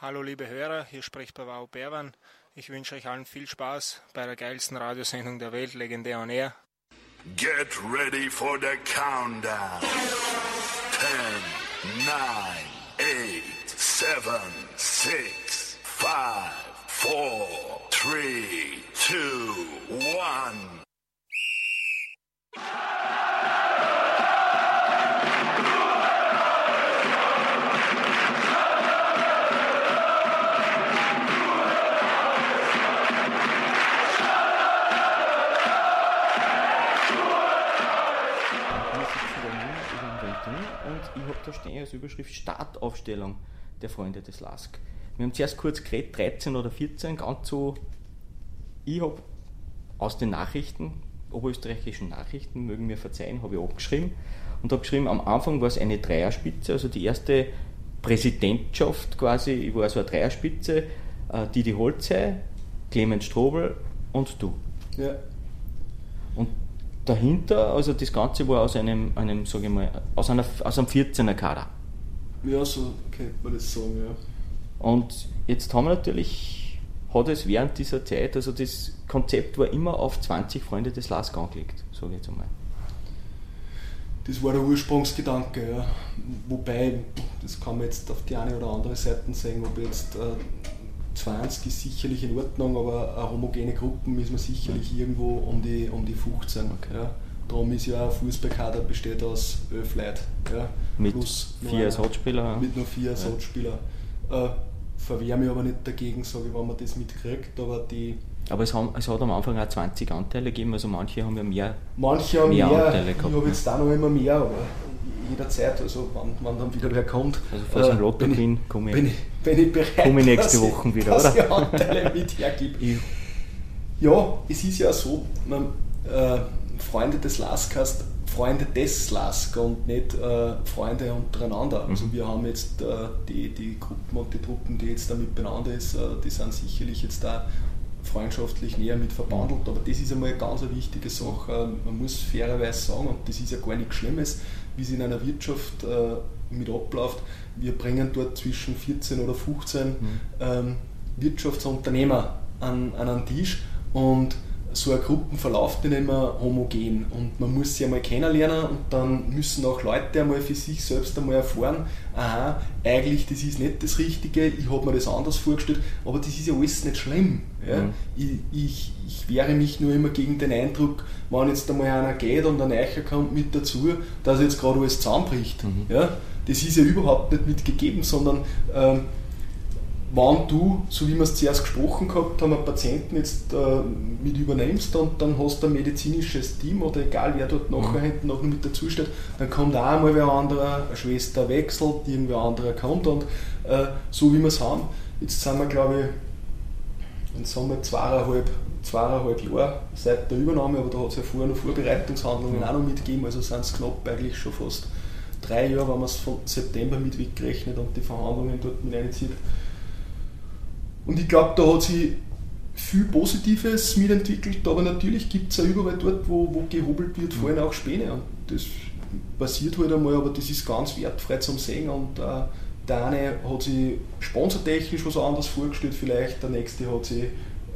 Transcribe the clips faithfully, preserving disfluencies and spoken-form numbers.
Hallo liebe Hörer, hier spricht Bavao Berwan. Ich wünsche euch allen viel Spaß bei der geilsten Radiosendung der Welt, Legendär on Air. Get ready for the countdown. ten, nine, eight, seven, six, five, four, three, two, one. Und ich habe da stehen als Überschrift Startaufstellung der Freunde des Lask. Wir haben zuerst kurz geredet, dreizehn oder vierzehn, ganz so. Ich habe aus den Nachrichten, oberösterreichischen Nachrichten, mögen mir verzeihen, habe ich abgeschrieben und habe geschrieben, am Anfang war es eine Dreierspitze, also die erste Präsidentschaft quasi, war so eine Dreierspitze, äh, Didi Holzhey, Clemens Strobel und du. Ja. Und dahinter, also das Ganze war aus einem, einem sage ich mal, aus, einer, aus einem vierzehner Kader. Ja, so könnte man das sagen, ja. Und jetzt haben wir natürlich, hat es während dieser Zeit, also das Konzept war immer auf zwanzig Freunde des Lask angelegt, sage ich jetzt einmal. Das war der Ursprungsgedanke, ja. Wobei, das kann man jetzt auf die eine oder andere Seite sehen, ob jetzt äh, zwanzig ist sicherlich in Ordnung, aber eine homogene Gruppen ist man sicherlich ja. irgendwo um die, um die fünfzehn. Okay. Ja. Darum ist ja ein Fußballkader besteht aus elf Leuten. Ja. Mit Plus vier Ersatzspieler. Mit nur vier Ersatzspieler. Ja. Äh, verwehre mich aber nicht dagegen, sage ich, wenn man das mitkriegt. Aber, die aber es, haben, es hat am Anfang auch zwanzig Anteile gegeben, also manche haben ja mehr, manche haben mehr, mehr Anteile gehabt. Ich habe jetzt auch noch immer mehr, aber jederzeit, also wann, wann dann wieder wer kommt. Also falls ich im Lotto bin, komme ich, bin ich, bin ich bereit, komm ich nächste Woche wieder, dass oder? Ich Anteile mit hergebe. Ja, es ist ja so, man, äh, Freunde des Lask heißt Freunde des Lask und nicht äh, Freunde untereinander. Mhm. Also wir haben jetzt äh, die, die Gruppen und die Truppen, die jetzt da mit beieinander ist, äh, die sind sicherlich jetzt da freundschaftlich näher mit verbandelt, aber das ist einmal eine ganz wichtige Sache. Man muss fairerweise sagen, und das ist ja gar nichts Schlimmes, wie es in einer Wirtschaft äh, mit abläuft, wir bringen dort zwischen vierzehn oder fünfzehn mhm. ähm, Wirtschaftsunternehmer an, an einen Tisch und so eine Gruppe verläuft nicht immer homogen und man muss sie einmal kennenlernen und dann müssen auch Leute einmal für sich selbst einmal erfahren, aha, eigentlich das ist nicht das Richtige, ich habe mir das anders vorgestellt, aber das ist ja alles nicht schlimm. Ja? Mhm. Ich, ich, ich wehre mich nur immer gegen den Eindruck, wenn jetzt einmal einer geht und ein Eicher kommt mit dazu, dass jetzt gerade alles zusammenbricht. Mhm. Ja? Das ist ja überhaupt nicht mitgegeben, sondern ähm, wenn du, so wie wir es zuerst gesprochen gehabt haben, einen Patienten jetzt äh, mit übernimmst und dann hast du ein medizinisches Team oder egal wer dort nachher mhm. hinten noch mit dazu steht, dann kommt auch einmal wer anderer, eine Schwester wechselt, irgendwer anderer kommt und äh, so wie wir es haben, jetzt sind wir glaube ich, jetzt haben wir zweieinhalb, zweieinhalb Jahre seit der Übernahme, aber da hat es ja vorher noch Vorbereitungshandlungen mhm. auch noch mitgegeben, also sind es knapp eigentlich schon fast drei Jahre, wenn man es von September mit wegrechnet und die Verhandlungen dort mit einzieht. Und ich glaube, da hat sich viel Positives mitentwickelt, aber natürlich gibt es auch überall dort, wo, wo gehobelt wird, vor allem auch Späne. Und das passiert halt einmal, aber das ist ganz wertfrei zum Sehen. Und äh, der eine hat sich sponsortechnisch was anderes vorgestellt, vielleicht der nächste hat sich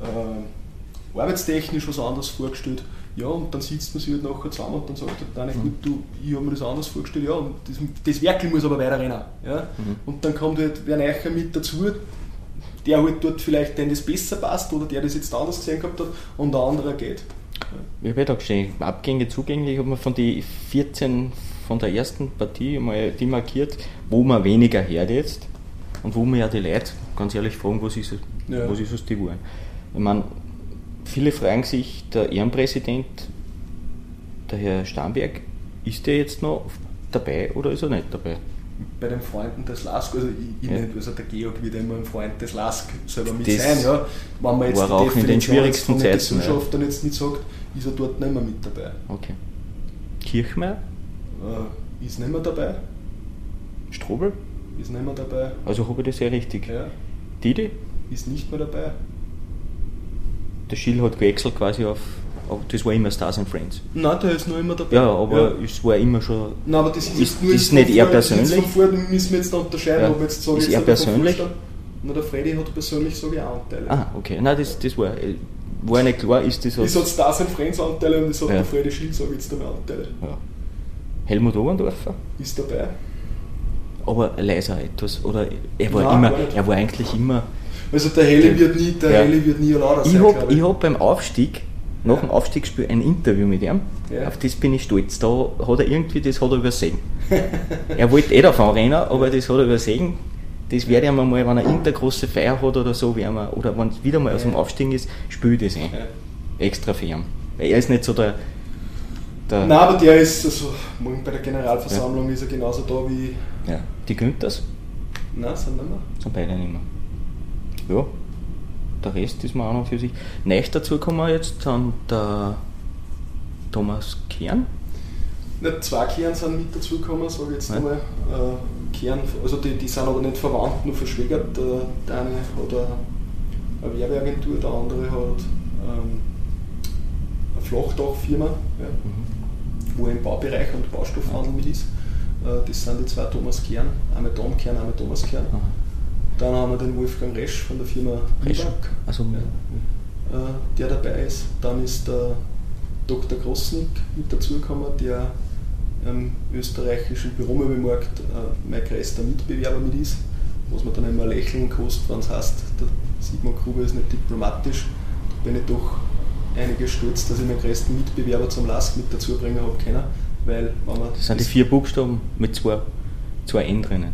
äh, arbeitstechnisch was anderes vorgestellt. Ja, und dann sitzt man sich halt nachher zusammen und dann sagt der eine, gut, du, ich habe mir das anders vorgestellt, ja, und das, das Werkel muss aber weiter rennen. Ja? Mhm. Und dann kommt halt wer Neuer mit dazu, der halt dort vielleicht dem das besser passt oder der das jetzt anders gesehen gehabt hat und der andere geht. Ich habe ja da gestehen, Abgänge, Zugänge, ich habe mir von den vierzehn von der ersten Partie mal die markiert, wo man weniger hört jetzt und wo man ja die Leute ganz ehrlich fragen, was ist, ja. was ist aus die waren. Ich meine, viele fragen sich, der Ehrenpräsident, der Herr Starnberg, ist der jetzt noch dabei oder ist er nicht dabei? Bei den Freunden des Lask, also ich, ich ja. nicht, also der Georg wird immer ein Freund des Lask selber mit das sein, ja. Wenn man jetzt war auch in den schwierigsten Zeiten. Wenn der Gesellschaft dann jetzt nicht sagt, ist er dort nicht mehr mit dabei. Okay. Kirchmeier? Äh, ist nicht mehr dabei. Strobel? Ist nicht mehr dabei. Also habe ich das sehr richtig. Ja. Didi? Ist nicht mehr dabei. Der Schill hat gewechselt quasi auf, auf, das war immer Stars and Friends. Nein, der ist noch immer dabei. Ja, aber ja. es war immer schon... Nein, aber das ist, ist, nur ist nicht er vor, persönlich? Von vor, müssen wir jetzt unterscheiden, ja. ob jetzt so ist jetzt er persönlich? Na, der Freddy hat persönlich, sage ich, auch Anteile. Ah, okay. Nein, das, das war, war nicht klar, ist das... Ich hat da seine Friends Anteile und ich sage, ja. der Freddy Schill, sage jetzt einmal Anteile. Ja. Helmut Oberndorfer? Ist dabei. Aber leiser etwas, oder er war, Nein, immer, gar nicht. er war eigentlich immer... Also der Helle wird nie, der Ja. Helle wird nie lauter Ich sein, habe glaube ich. hab beim Aufstieg, nach Ja. dem Aufstiegsspiel, ein Interview mit ihm. Ja. Auf das bin ich stolz. Da hat er irgendwie, das hat er übersehen. Er wollte eh davon rennen, aber das hat er übersehen. Das werde ich einmal, wenn er irgendeine große Feier hat oder so, werden wir, oder wenn es wieder mal aus dem Ja. Aufstieg ist, spiele ich das ein. Ja. Extra für ihn. Weil er ist nicht so der... der Nein, aber der ist, also morgen bei der Generalversammlung ist er genauso da wie... ja. Die Günthers Nein, sind nicht mehr. sind beide nicht mehr. Ja, der Rest ist mir auch noch für sich. Neu dazu kommen wir jetzt dann der Thomas Kern. Nicht zwei Kern sind mit dazugekommen, sage ich jetzt Ja. einmal. Äh, Kern, also die, die sind aber nicht verwandt, nur verschwägert. Der, der eine hat eine, eine Werbeagentur, der andere hat ähm, eine Flachdachfirma, ja, Mhm. wo er im Baubereich und Baustoffhandel mit ist. Äh, das sind die zwei Thomas Kern, einmal Tom Kern, einmal Thomas Kern. Aha. Dann haben wir den Wolfgang Resch von der Firma Resch. Miwag, Also, ja, äh, der dabei ist. Dann ist der Doktor Krosnick mit dazugekommen, der im österreichischen Büromöbelmarkt äh, mein größter Mitbewerber mit ist, was mir dann immer ein Lächeln kostet, wenn es heißt, der Sigmund Gruber ist nicht diplomatisch. Da bin ich doch einiges stolz, dass ich meinen größten Mitbewerber zum Lask mit dazu bringen habe können, weil wenn man das sind die vier Buchstaben mit zwei, zwei N drinnen.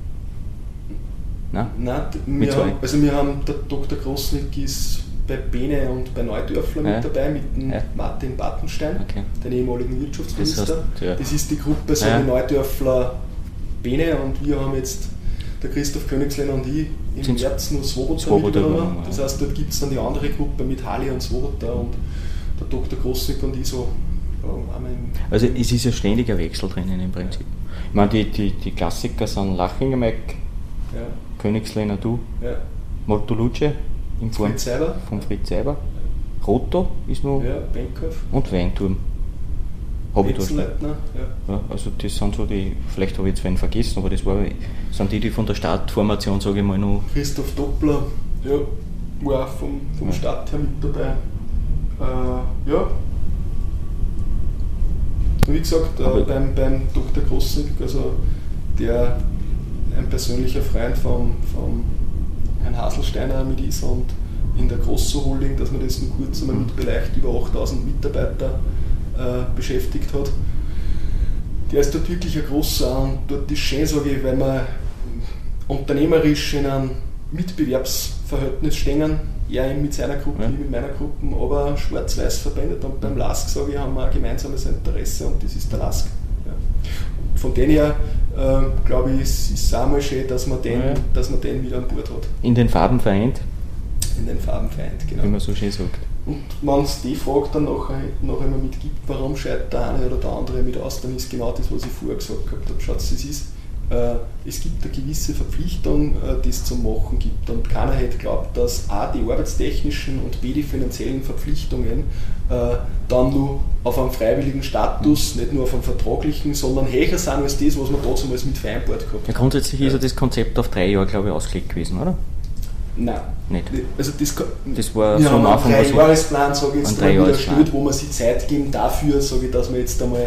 Nein? Nein, d- Mit wir zwei. haben, also wir haben, der Doktor Krosnick ist bei Bene und bei Neudörfler Ja. mit dabei, mit dem Ja. Martin Battenstein, Okay. den ehemaligen Wirtschaftsminister. Das heißt, ja. Das ist die Gruppe, so Ja. die Neudörfler Bene, und wir haben jetzt, der Christoph Königslein und ich, im Sind's März nur Swoboda Swoboda mitgenommen. übernommen, Das ja. heißt, dort gibt es dann die andere Gruppe mit Hali und Swoboda und der Doktor Krosnick und ich so ja, einmal im Also es ist ja ständiger Wechsel drinnen im Prinzip. Ich meine, die, die, die Klassiker sind Lachinger Mike, ja, Königslehner Du, ja. Moltoluce in Form Fritz Seiber, von Fritz Seiber, Roto ist noch ja, Benkhoff, und Weinturm. Habe ich da schon. Wetzenleitner, ja. Ja, also das sind so die, vielleicht habe ich jetzt wen vergessen, aber das war, sind die, die von der Startformation, sage ich mal, noch. Christoph Doppler, ja, war auch vom, vom Ja. Start her mit dabei. Äh, ja. Und wie gesagt, Aber- äh, beim, beim Doktor Krosnick, also der ein persönlicher Freund vom, vom Herrn Haselsteiner mit ist und in der Grosso Holding, dass man das nur kurz einmal mit vielleicht über achttausend Mitarbeiter äh, beschäftigt hat. Der ist dort wirklich ein großer und dort ist schön, sage ich, weil wir unternehmerisch in einem Mitbewerbsverhältnis stehen, er eben mit seiner Gruppe, Ja. ich mit meiner Gruppe, aber schwarz-weiß verbindet, und beim Lask, sage ich, haben wir ein gemeinsames Interesse und das ist der Lask. Ja. Von dem her äh, glaube ich, ist es auch mal schön, dass man, den, Ja. dass man den wieder an Bord hat, In den Farben vereint, in den Farbenfeind. Genau. wie man so schön sagt. Und wenn es die Frage dann nachher, nachher immer mitgibt, warum scheitert der eine oder der andere mit aus, dann ist genau das, was ich vorher gesagt habe. Schaut, es ist, äh, es gibt eine gewisse Verpflichtung, äh, die es zum Machen gibt. Und keiner hätte geglaubt, dass A, die arbeitstechnischen und B, die finanziellen Verpflichtungen äh, dann nur auf einem freiwilligen Status, nicht nur auf einem vertraglichen, sondern höher sind als das, was man damals mit vereinbart gehabt Ja, hat. grundsätzlich ist ja das Konzept auf drei Jahre, glaube ich, ausgelegt gewesen, oder? Nein. Nicht. Also das, kann- Das war wir so haben am einen Anfang was ich- Drei-Jahresplan, sage ich jetzt Ein mal, wieder Drei-Jahresplan. gestellt, wo man sich Zeit geben dafür, sage ich, dass man jetzt einmal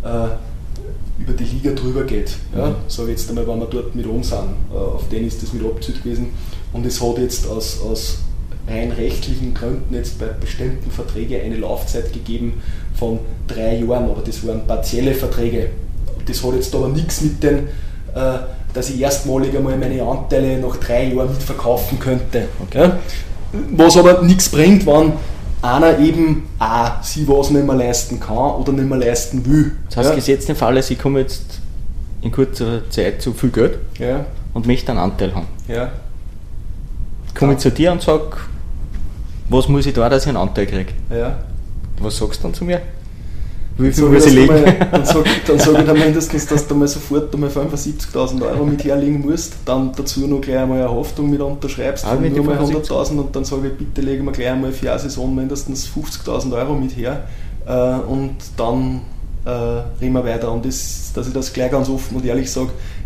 äh, über die Liga drüber geht. Ja? Mhm. Sage ich jetzt einmal, wenn wir dort mit rum sind. Äh, auf den ist das mit Abzug gewesen. Und es hat jetzt aus, aus rein rechtlichen Gründen jetzt bei bestimmten Verträgen eine Laufzeit gegeben von drei Jahren, aber das waren partielle Verträge. Das hat jetzt aber nichts mit den, äh, dass ich erstmalig einmal meine Anteile nach drei Jahren mitverkaufen könnte. Ja? Was aber nichts bringt, wenn einer eben auch sich was nicht mehr leisten kann oder nicht mehr leisten will. Das heißt, ja? gesetzt den Fall, also ich komme jetzt in kurzer Zeit zu viel Geld Ja, und möchte einen Anteil haben. ja. Komme ich zu dir und sage, was muss ich da, dass ich einen Anteil kriege? ja. Was sagst du dann zu mir? Wie viel Sag muss ich ich, dass du legen? mal- Dann sage dann sag ich dir mindestens, dass du mal sofort einmal fünfundsiebzigtausend Euro mit herlegen musst, dann dazu noch gleich einmal eine Haftung mit unterschreibst Ah, von mit nur die mal fünfundsiebzig? hunderttausend, und dann sage ich, bitte legen wir gleich einmal für eine Saison mindestens fünfzigtausend Euro mit her, äh, und dann äh, reden wir weiter. Und das, dass ich das gleich ganz offen und ehrlich sage,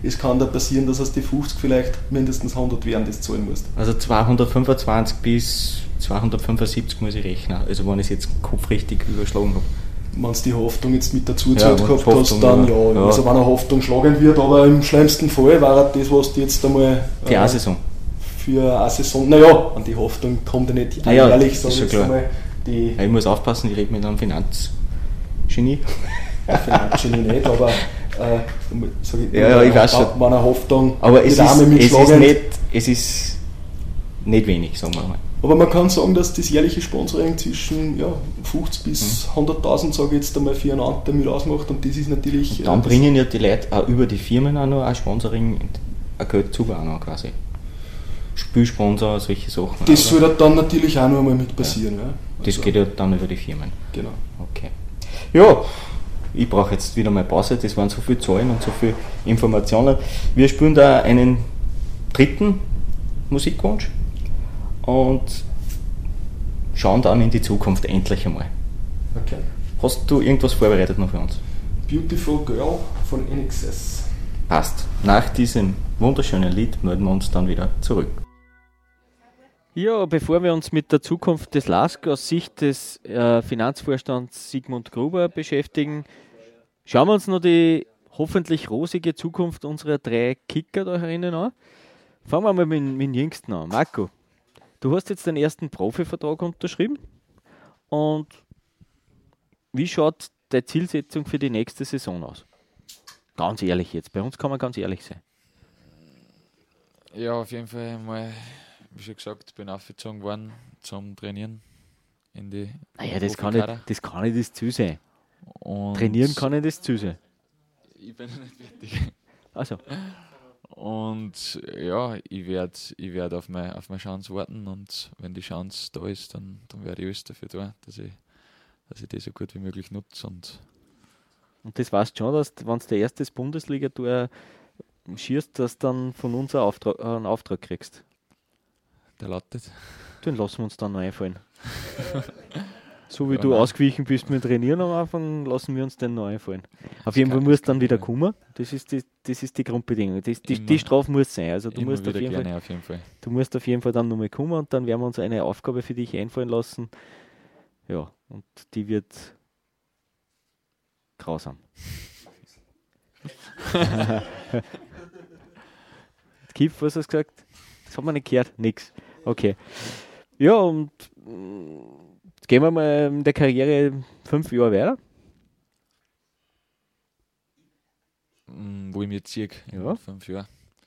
es kann da passieren, dass aus die fünfzig vielleicht mindestens hundert werden, das zahlen musst. Also zweihundertfünfundzwanzig bis zweihundertfünfundsiebzig muss ich rechnen, also wenn ich es jetzt im Kopf richtig überschlagen habe. Wenn du die Haftung jetzt mit dazu gezahlt ja, gehabt hast, dann ja. ja. Also wenn eine Haftung schlagen wird, aber im schlimmsten Fall war das, was du jetzt einmal... Die äh, Saison. Für eine Saison, naja, an die Haftung kommt ja nicht ah, ja, jährlich, sondern jetzt klar. einmal die... Ja, ich muss aufpassen, ich rede mit einem Finanzgenie. Ja, Finanzgenie nicht, aber... Äh, sag ich, ja, ja, ich weiß schon. Wenn eine Haftung... Aber es ist, es, ist nicht, es ist nicht wenig, sagen wir mal. Aber man kann sagen, dass das jährliche Sponsoring zwischen ja, fünfzig bis mhm. hunderttausend, sage ich jetzt einmal, für einen Anteil mit ausmacht und das ist natürlich... Und dann äh, bringen ja die Leute auch über die Firmen auch noch ein Sponsoring, ein Geld zu auch noch quasi. Spielsponsor, solche Sachen. Das soll dann natürlich auch noch einmal mit passieren. Ja. Ja. Das also, geht ja dann über die Firmen. Genau. Okay. Ja, ich brauche jetzt wieder mal Pause, das waren so viele Zahlen und so viele Informationen. Wir spielen da einen dritten Musikwunsch und schauen dann in die Zukunft endlich einmal. Okay. Hast du irgendwas vorbereitet noch für uns? Beautiful Girl von N X S. Passt. Nach diesem wunderschönen Lied melden wir uns dann wieder zurück. Ja, bevor wir uns mit der Zukunft des L A S K aus Sicht des äh, Finanzvorstands Sigmund Gruber beschäftigen, schauen wir uns noch die hoffentlich rosige Zukunft unserer drei Kicker da herinnen an. Fangen wir mal mit, mit dem Jüngsten an. Marco, du hast jetzt den ersten Profivertrag unterschrieben und wie schaut deine Zielsetzung für die nächste Saison aus? Ganz ehrlich jetzt, bei uns kann man ganz ehrlich sein. Ja, auf jeden Fall mal, wie schon gesagt, bin aufgezogen worden zum Trainieren in die Naja, das kann, nicht, das kann nicht das Ziel sein. Und Trainieren kann nicht das Ziel sein. Ich bin nicht fertig. Also. Und ja, ich werde ich werd auf, meine, auf meine Chance warten und wenn die Chance da ist, dann, dann werde ich alles dafür tun, dass ich, dass ich das so gut wie möglich nutze. Und, und das weißt du schon, dass wenn du der erste Bundesliga-Tor schießt, dass du dann von uns einen Auftrag, äh, einen Auftrag kriegst. Der lautet? Den lassen wir uns dann noch einfallen. So wie ja, du nein. ausgewichen bist mit Trainieren am Anfang, lassen wir uns den noch einfallen. Auf das jeden Fall musst du dann wieder kommen. Das ist die, das ist die Grundbedingung. Das, die, die Strafe muss sein. Also du musst auf jeden, Fall, auf jeden Fall. Du musst auf jeden Fall dann nochmal kommen und dann werden wir uns eine Aufgabe für dich einfallen lassen. Ja, und die wird grausam. Kiff, was hast du gesagt? Das hat man nicht gehört. Nix. Okay. Ja, und jetzt gehen wir mal in der Karriere fünf Jahre weiter. Wo ich mich ziehe, ja. fünf Jahre.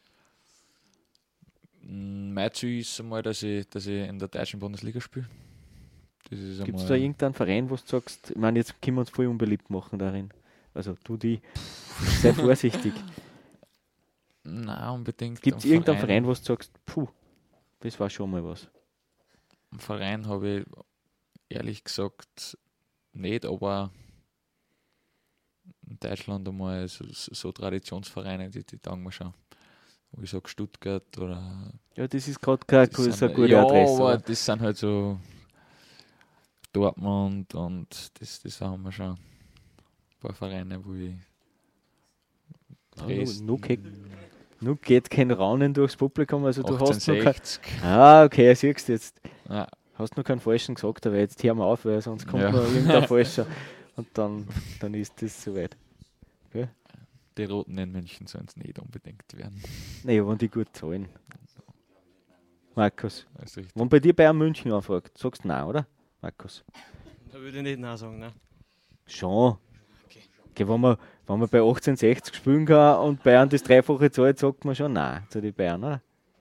Mein Ziel ist einmal, dass ich, dass ich in der deutschen Bundesliga spiele. Gibt es da irgendeinen Verein, wo du sagst, ich meine, jetzt können wir uns voll unbeliebt machen darin? Also du die, sei vorsichtig. Nein, unbedingt. Gibt es irgendeinen Verein, wo du sagst, puh, das war schon mal was? Im Verein habe ich ehrlich gesagt nicht, aber in Deutschland einmal so, so Traditionsvereine, die, die taugen wir schon. Wo ich sage Stuttgart oder... Ja, das ist gerade keine so gute ja, Adresse. Ja, aber das sind halt so Dortmund und das, das haben wir schon. Ein paar Vereine, wo ich... Ja, nur, geht, nur geht kein Raunen durchs Publikum, also du hast noch kein, Ah, okay, siehst du jetzt. Ja. Hast noch keinen falschen gesagt, aber jetzt hören wir auf, weil sonst kommt ja. noch irgendein falscher und dann, dann ist das soweit. Okay? Die Roten in München sollen es nicht unbedingt werden. Naja, wenn die gut zahlen. Markus, wenn bei dir Bayern München anfragt, sagst du nein, oder? Markus? Da würde ich nicht nein sagen, ne? Schon. Okay. Okay, wenn, man, wenn man bei achtzehnhundertsechzig spielen kann und Bayern das Dreifache zahlt, sagt man schon nein zu den Bayern, oder?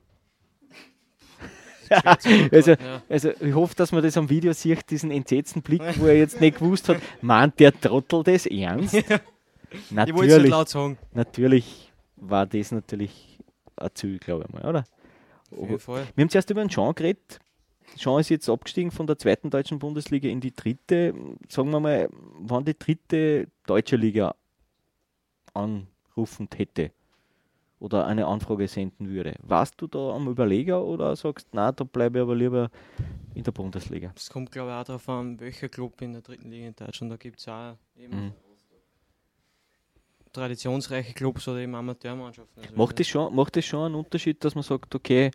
also, also ich hoffe, dass man das am Video sieht, diesen entsetzten Blick, wo er jetzt nicht gewusst hat, meint der Trottel das ernst? Natürlich, ich wollte es nicht laut sagen. Natürlich war das natürlich ein Ziel, glaube ich mal, oder? Auf jeden Fall. Wir haben zuerst über den Jean geredet. Jean ist jetzt abgestiegen von der zweiten deutschen Bundesliga in die dritte. Sagen wir mal, wann die dritte deutsche Liga anrufen hätte oder eine Anfrage senden würde. Warst du da am Überleger oder sagst, na, da bleibe ich aber lieber in der Bundesliga? Es kommt, glaube ich, auch darauf an, welcher Club in der dritten Liga in Deutschland, da gibt es auch eben. Mhm. traditionsreiche Clubs oder eben Amateurmannschaften. Also Macht das schon, macht das schon einen Unterschied, dass man sagt, okay,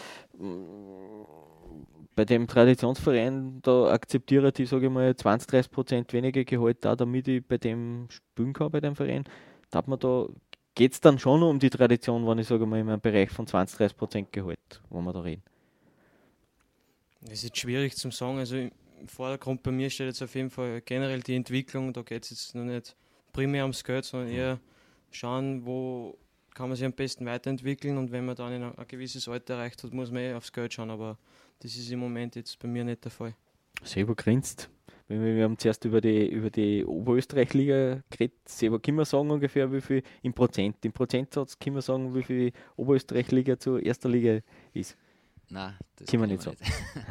bei dem Traditionsverein, da akzeptiere ich, sage ich mal, zwanzig, dreißig Prozent weniger Gehalt da, damit ich bei dem spielen kann, bei dem Verein. Darf man da, geht es dann schon um die Tradition, wenn ich sage mal, in einem Bereich von zwanzig, dreißig Prozent Gehalt, wo wir da reden? Das ist jetzt schwierig zu sagen. Also im Vordergrund bei mir steht jetzt auf jeden Fall generell die Entwicklung. Da geht es jetzt noch nicht primär ums Geld, sondern eher schauen, wo kann man sich am besten weiterentwickeln, und wenn man dann ein, ein gewisses Alter erreicht hat, muss man eh aufs Geld schauen, aber das ist im Moment jetzt bei mir nicht der Fall. Selber grinst. Wir, wir haben zuerst über die, über die Oberösterreich-Liga geredet. Selber können wir sagen ungefähr, wie viel im Prozent, im Prozentsatz können wir sagen, wie viel Oberösterreich-Liga zur erster Liga ist. Nein, das Können wir kann nicht ich sagen.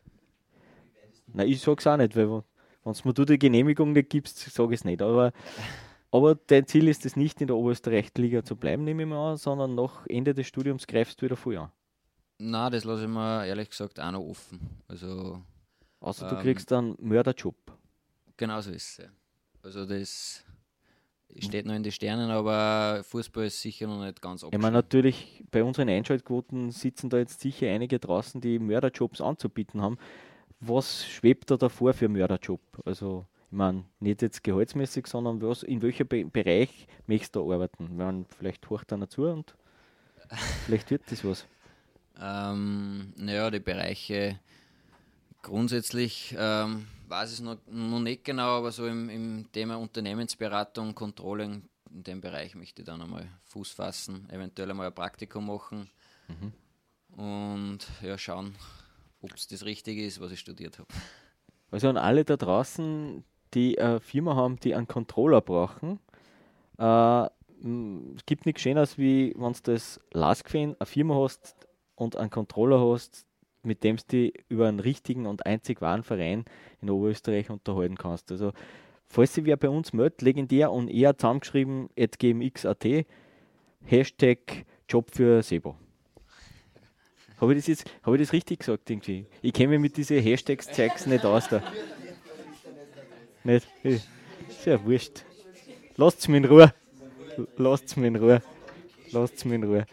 Nein, ich sage es auch nicht, weil wenn du mir die Genehmigung nicht gibst, sage ich es nicht. Aber, aber dein Ziel ist es nicht, in der Oberösterreich-Liga zu bleiben, nehme ich mal an, sondern nach Ende des Studiums greifst du wieder voll an. Nein, das lasse ich mir ehrlich gesagt auch noch offen. Also, Außer ähm, du kriegst einen Mörderjob. Genau so ist es. Ja. Also das steht noch in den Sternen, aber Fußball ist sicher noch nicht ganz Ich abgeschlossen. meine, natürlich, bei unseren Einschaltquoten sitzen da jetzt sicher einige draußen, die Mörderjobs anzubieten haben. Was schwebt da davor für einen Mörderjob? Also, ich meine, nicht jetzt gehaltsmäßig, sondern was, in welchem Be- Bereich möchtest du arbeiten? Ich meine, vielleicht horcht einer zu und vielleicht wird das was. Ähm, naja, die Bereiche grundsätzlich ähm, weiß ich es noch, noch nicht genau, aber so im, im Thema Unternehmensberatung, Controlling, in dem Bereich möchte ich dann einmal Fuß fassen, eventuell einmal ein Praktikum machen mhm. und ja, schauen, ob es das Richtige ist, was ich studiert habe. Also an alle da draußen, die eine Firma haben, die einen Controller brauchen, äh, m, es gibt nichts Schöneres, wie wenn du das Lask-Fan, eine Firma hast und einen Controller hast, mit dem du dich über einen richtigen und einzig wahren Verein in Oberösterreich unterhalten kannst. Also, falls sich wer bei uns meldet, legendär und eher zusammengeschrieben, at g m x punkt a t, Hashtag Job für Sebo. Habe ich das jetzt, habe ich das richtig gesagt irgendwie? Ich kenne mich mit diesen Hashtags-Zeugs nicht aus da. Nicht? Ist ja wurscht. Lasst's mich in Ruhe. Lasst's mich in Ruhe. Lasst's mich in Ruhe.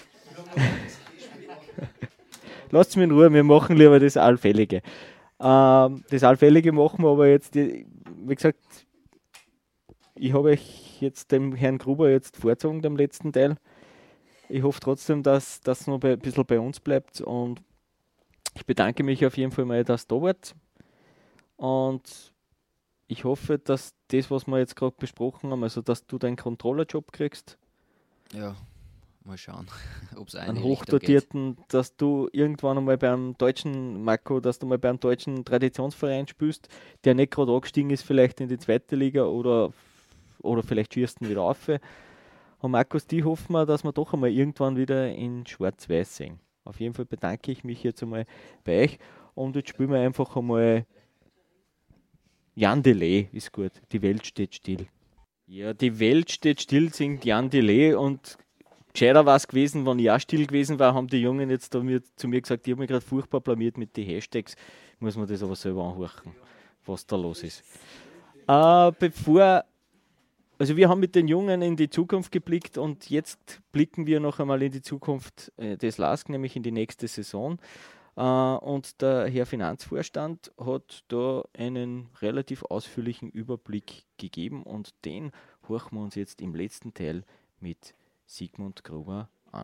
Lasst's mich in Ruhe, wir machen lieber das Allfällige. Ähm, das Allfällige machen wir aber jetzt, wie gesagt, ich habe euch jetzt dem Herrn Gruber jetzt vorgezogen, dem letzten Teil. Ich hoffe trotzdem, dass das noch ein bisschen bei uns bleibt, und ich bedanke mich auf jeden Fall mal, dass du da wart. Und ich hoffe, dass das, was wir jetzt gerade besprochen haben, also dass du deinen Controller-Job kriegst. Ja, mal schauen, ob es einen hochdotierten, dass du irgendwann einmal beim deutschen, Marco, dass du mal beim deutschen Traditionsverein spielst, der nicht gerade angestiegen ist, vielleicht in die zweite Liga oder, oder vielleicht schießt ihn wieder auf. Und Markus, die hoffen wir, dass wir doch einmal irgendwann wieder in Schwarz-Weiß sehen. Auf jeden Fall bedanke ich mich jetzt einmal bei euch, und jetzt spielen wir einfach einmal Jan Delay, ist gut, die Welt steht still. Ja, die Welt steht still, singt Jan Delay, und gescheiter war es gewesen, wenn ich auch still gewesen war, haben die Jungen jetzt da mir, zu mir gesagt, ich habe mich gerade furchtbar blamiert mit den Hashtags, muss man das aber selber anhören, was da los ist. Äh, bevor, also wir haben mit den Jungen in die Zukunft geblickt, und jetzt blicken wir noch einmal in die Zukunft äh, des Lask, nämlich in die nächste Saison. Uh, und der Herr Finanzvorstand hat da einen relativ ausführlichen Überblick gegeben, und den horchen wir uns jetzt im letzten Teil mit Sigmund Gruber an.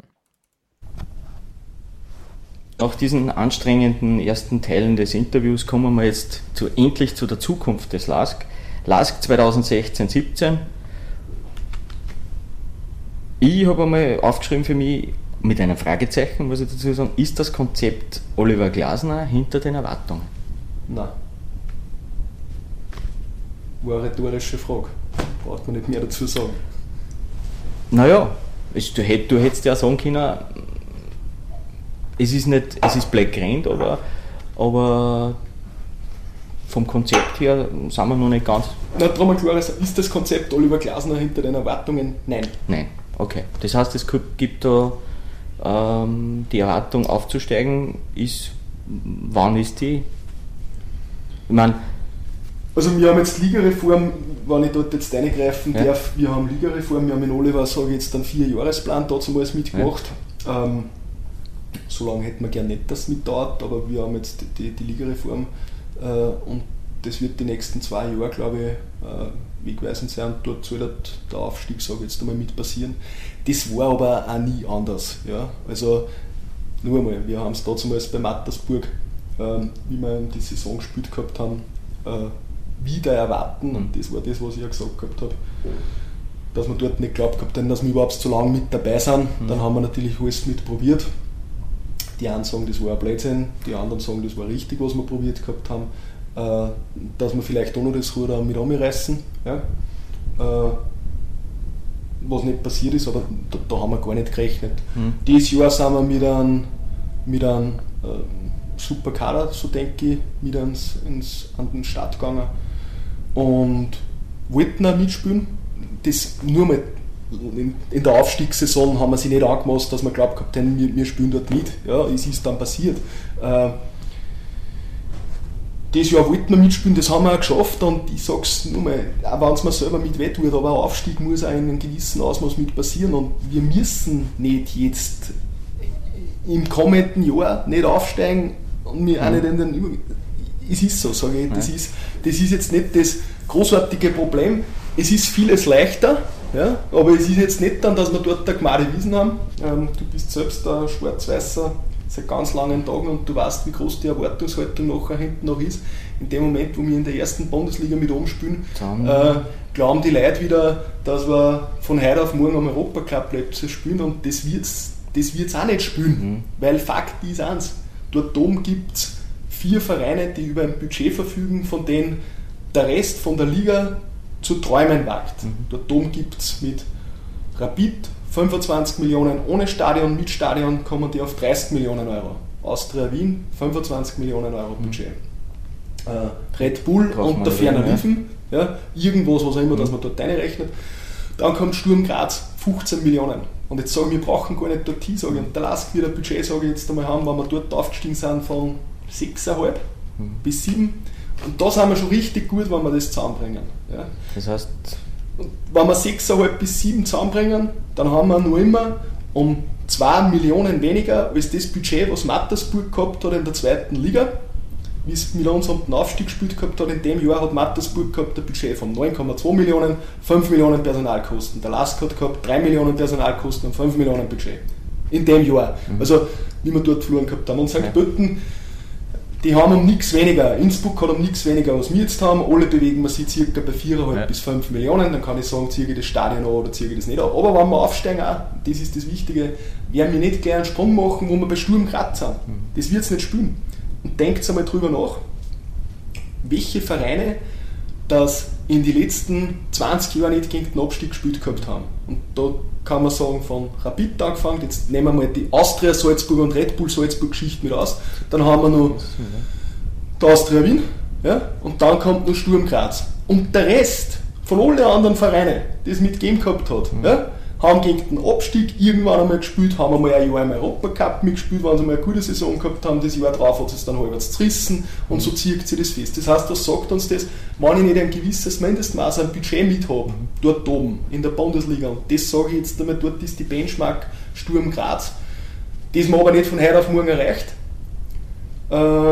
Nach diesen anstrengenden ersten Teilen des Interviews kommen wir jetzt zu, endlich zu der Zukunft des Lask. Lask zwanzig sechzehn siebzehn. Ich habe einmal aufgeschrieben für mich, mit einem Fragezeichen, muss ich dazu sagen, ist das Konzept Oliver Glasner hinter den Erwartungen? Nein. War eine rhetorische Frage. Braucht man nicht mehr dazu sagen. Naja, es, du, hätt, du hättest ja sagen können, es ist nicht, es ist Black Grand, aber, aber vom Konzept her sind wir noch nicht ganz. Na, darum ein klares, ist das Konzept Oliver Glasner hinter den Erwartungen? Nein. Nein, okay. Das heißt, es gibt da ähm, die Erwartung aufzusteigen, ist, wann ist die? Ich meine, Also wir haben jetzt Ligareform, wenn ich dort jetzt reingreifen ja. darf, wir haben Ligareform, wir haben in Oliver, sage ich jetzt, einen Vier-Jahresplan dazu alles mitgemacht. Ja. Ähm, so lange hätten wir gerne nicht, dass es mitdauert, aber wir haben jetzt die, die, die Ligareform äh, und das wird die nächsten zwei Jahre, glaube ich, äh, wegweisend sein und dort soll der Aufstieg, sage ich jetzt einmal, mit passieren. Das war aber auch nie anders. Ja? Also nur einmal, wir haben es damals bei Mattersburg, ähm, wie wir die Saison gespielt gehabt haben, äh, wieder erwarten, und das war das, was ich ja gesagt gehabt habe, dass wir dort nicht geglaubt gehabt haben, dass wir überhaupt so lange mit dabei sind. Mhm. Dann haben wir natürlich alles mit probiert. Die einen sagen, das war ein Blödsinn, die anderen sagen, das war richtig, was wir probiert gehabt haben, äh, dass wir vielleicht auch noch das Ruder mit anreißen, ja? äh, was nicht passiert ist, aber da, da haben wir gar nicht gerechnet. Mhm. Dieses Jahr sind wir mit einem, mit einem äh, super Kader, so denke ich, mit ins, ins, an den Start gegangen und wollten auch mitspielen. Das nur mal in, in der Aufstiegssaison haben wir sich nicht angemaßt, dass wir glaubt haben, wir, wir spielen dort mit. Ja, es ist dann passiert. Äh, das Jahr wollten wir mitspielen, das haben wir auch geschafft, und ich sage es nur mal, auch wenn es mir selber mit weh tut, aber ein Aufstieg muss auch in einem gewissen Ausmaß mit passieren, und wir müssen nicht jetzt im kommenden Jahr nicht aufsteigen und wir auch nicht in den Über- es ist so, sage ich, das ist, das ist jetzt nicht das großartige Problem, es ist vieles leichter, ja, aber es ist jetzt nicht dann, dass wir dort eine Gmade Wiesen haben. Ähm, du bist selbst ein Schwarz-Weißer seit ganz langen Tagen und du weißt, wie groß die Erwartungshaltung nachher hinten noch ist. In dem Moment, wo wir in der ersten Bundesliga mit umspielen, äh, glauben die Leute wieder, dass wir von heute auf morgen am Europacup-Plätze spielen, und das wird es das wird's auch nicht spielen, mhm. weil Fakt ist eins, dort oben gibt es vier Vereine, die über ein Budget verfügen, von denen der Rest von der Liga zu träumen wagt. Mhm. Dort oben gibt es mit Rapid fünfundzwanzig Millionen ohne Stadion, mit Stadion kommen die auf dreißig Millionen Euro. Austria Wien fünfundzwanzig Millionen Euro Budget. Mhm. Äh, Red Bull und der Ferner Liefen, ja, irgendwas, was auch immer, mhm. dass man dort reinrechnet. Dann kommt Sturm Graz, fünfzehn Millionen. Und jetzt sagen wir, wir brauchen gar nicht dort hin, sage ich. Und der Lask wird ein Budget, sage ich jetzt einmal, haben, wenn wir dort aufgestiegen sind, von sechs Komma fünf mhm. bis sieben. Und da sind wir schon richtig gut, wenn wir das zusammenbringen. Ja. Das heißt, und wenn wir sechs Komma fünf bis sieben zusammenbringen, dann haben wir noch immer um zwei Millionen weniger als das Budget, was Mattersburg gehabt hat in der zweiten Liga. Wie es mit uns um den Aufstieg gespielt gehabt hat, in dem Jahr hat Mattersburg gehabt ein Budget von neun Komma zwei Millionen, fünf Millionen Personalkosten. Der Lask hat gehabt drei Millionen Personalkosten und fünf Millionen Budget. In dem Jahr. Mhm. Also, wie wir dort verloren gehabt haben. Und Sankt Pölten, die haben um nichts weniger. Innsbruck hat um nichts weniger, was wir jetzt haben. Alle bewegen wir sich circa bei vier Komma fünf ja. bis fünf Millionen. Dann kann ich sagen, ziehe ich das Stadion an oder ziehe ich das nicht an. Aber wenn wir aufsteigen, auch, das ist das Wichtige, werden wir nicht gleich einen Sprung machen, wo wir bei Sturm Graz sind. Mhm. Das wird es nicht spielen. Und denkt einmal drüber nach, welche Vereine das in den letzten zwanzig Jahren nicht gegen den Abstieg gespielt gehabt haben. Und da kann man sagen, von Rapid angefangen, jetzt nehmen wir mal die Austria Salzburg und Red Bull Salzburg Geschichte mit aus, dann haben wir noch die Austria Wien, ja, und dann kommt noch Sturm Graz. Und der Rest von allen anderen Vereinen, die es mitgegeben gehabt hat, mhm. ja, haben gegen den Abstieg irgendwann einmal gespielt, haben einmal ein Jahr im Europacup mitgespielt, wenn sie mal eine gute Saison gehabt haben, das Jahr drauf hat es dann halbwegs zerrissen und so zieht sich das fest. Das heißt, was sagt uns das, wenn ich nicht ein gewisses Mindestmaß an Budget mit habe, dort oben in der Bundesliga, und das sage ich jetzt einmal, dort ist die Benchmark Sturm Graz, das man aber nicht von heute auf morgen erreicht, äh,